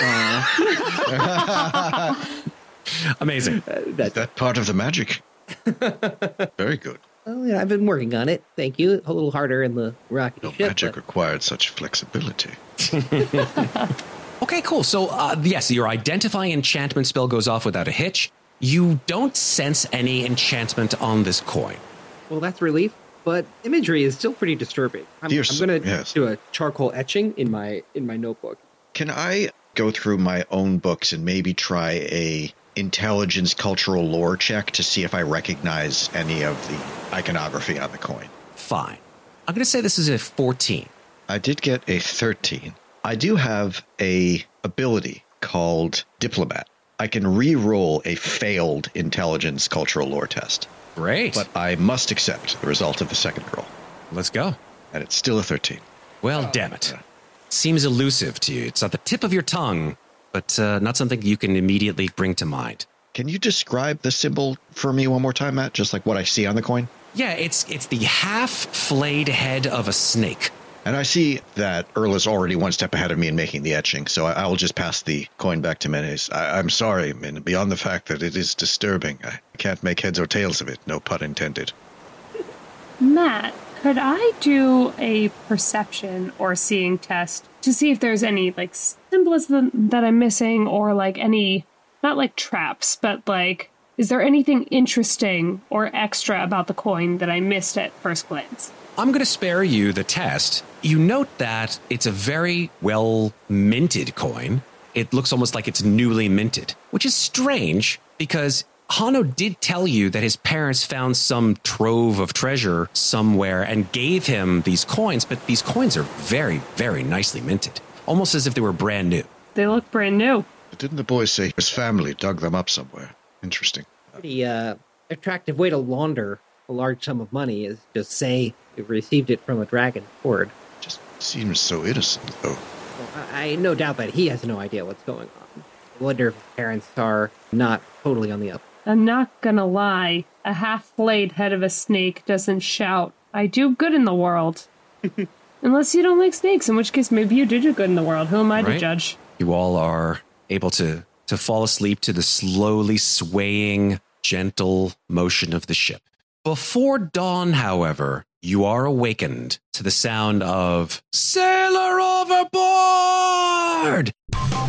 Amazing. Is that part of the magic? Very good. Oh, yeah, I've been working on it. Thank you. A little harder in the rocket No ship. magic but- required such flexibility. Okay, cool. So, yes, your identifying enchantment spell goes off without a hitch. You don't sense any enchantment on this coin. Well, that's relief, but imagery is still pretty disturbing. I'm going to do a charcoal etching in my notebook. Can I go through my own books and maybe try a intelligence cultural lore check to see if I recognize any of the iconography on the coin? Fine. I'm going to say this is a 14. I did get a 13. I do have a ability called Diplomat. I can re-roll a failed intelligence cultural lore test. Great. But I must accept the result of the second roll. Let's go. And it's still a 13. Well, damn it. Seems elusive to you. It's at the tip of your tongue, but not something you can immediately bring to mind. Can you describe the symbol for me one more time, Matt? Just like what I see on the coin? Yeah, it's the half-flayed head of a snake. And I see that Earl is already one step ahead of me in making the etching, so I will just pass the coin back to Menes. I'm sorry, Min, beyond the fact that it is disturbing. I can't make heads or tails of it, no pun intended. Matt, could I do a perception or seeing test to see if there's any, like, symbolism that I'm missing or, like, any, not like traps, but, like, is there anything interesting or extra about the coin that I missed at first glance? I'm going to spare you the test. You note that it's a very well minted coin. It looks almost like it's newly minted, which is strange because Hano did tell you that his parents found some trove of treasure somewhere and gave him these coins, but these coins are very, very nicely minted, almost as if they were brand new. They look brand new. But didn't the boy say his family dug them up somewhere? Interesting. Pretty attractive way to launder a large sum of money is just say you received it from a dragon horde. Just seems so innocent, though. Well, I no doubt that he has no idea what's going on. I wonder if his parents are not totally on the up. I'm not gonna lie. A half-flayed head of a snake doesn't shout, I do good in the world. Unless you don't like snakes, in which case maybe you do good in the world. Who am I to judge? You all are able to fall asleep to the slowly swaying, gentle motion of the ship. Before dawn, however, you are awakened to the sound of "Sailor overboard!"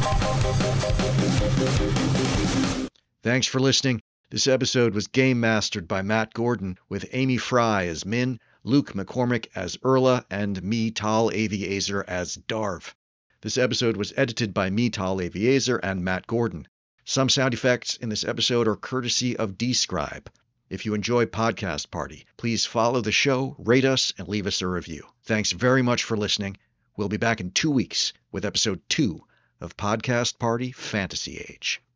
Thanks for listening. This episode was game mastered by Matt Gordon with Amy Fry as Min, Luke McCormick as Erla, and me, Tal Aviezer, as Darv. This episode was edited by me, Tal Aviezer, and Matt Gordon. Some sound effects in this episode are courtesy of Describe. If you enjoy Podcast Party, please follow the show, rate us, and leave us a review. Thanks very much for listening. We'll be back in 2 weeks with episode 2 of Podcast Party Fantasy Age.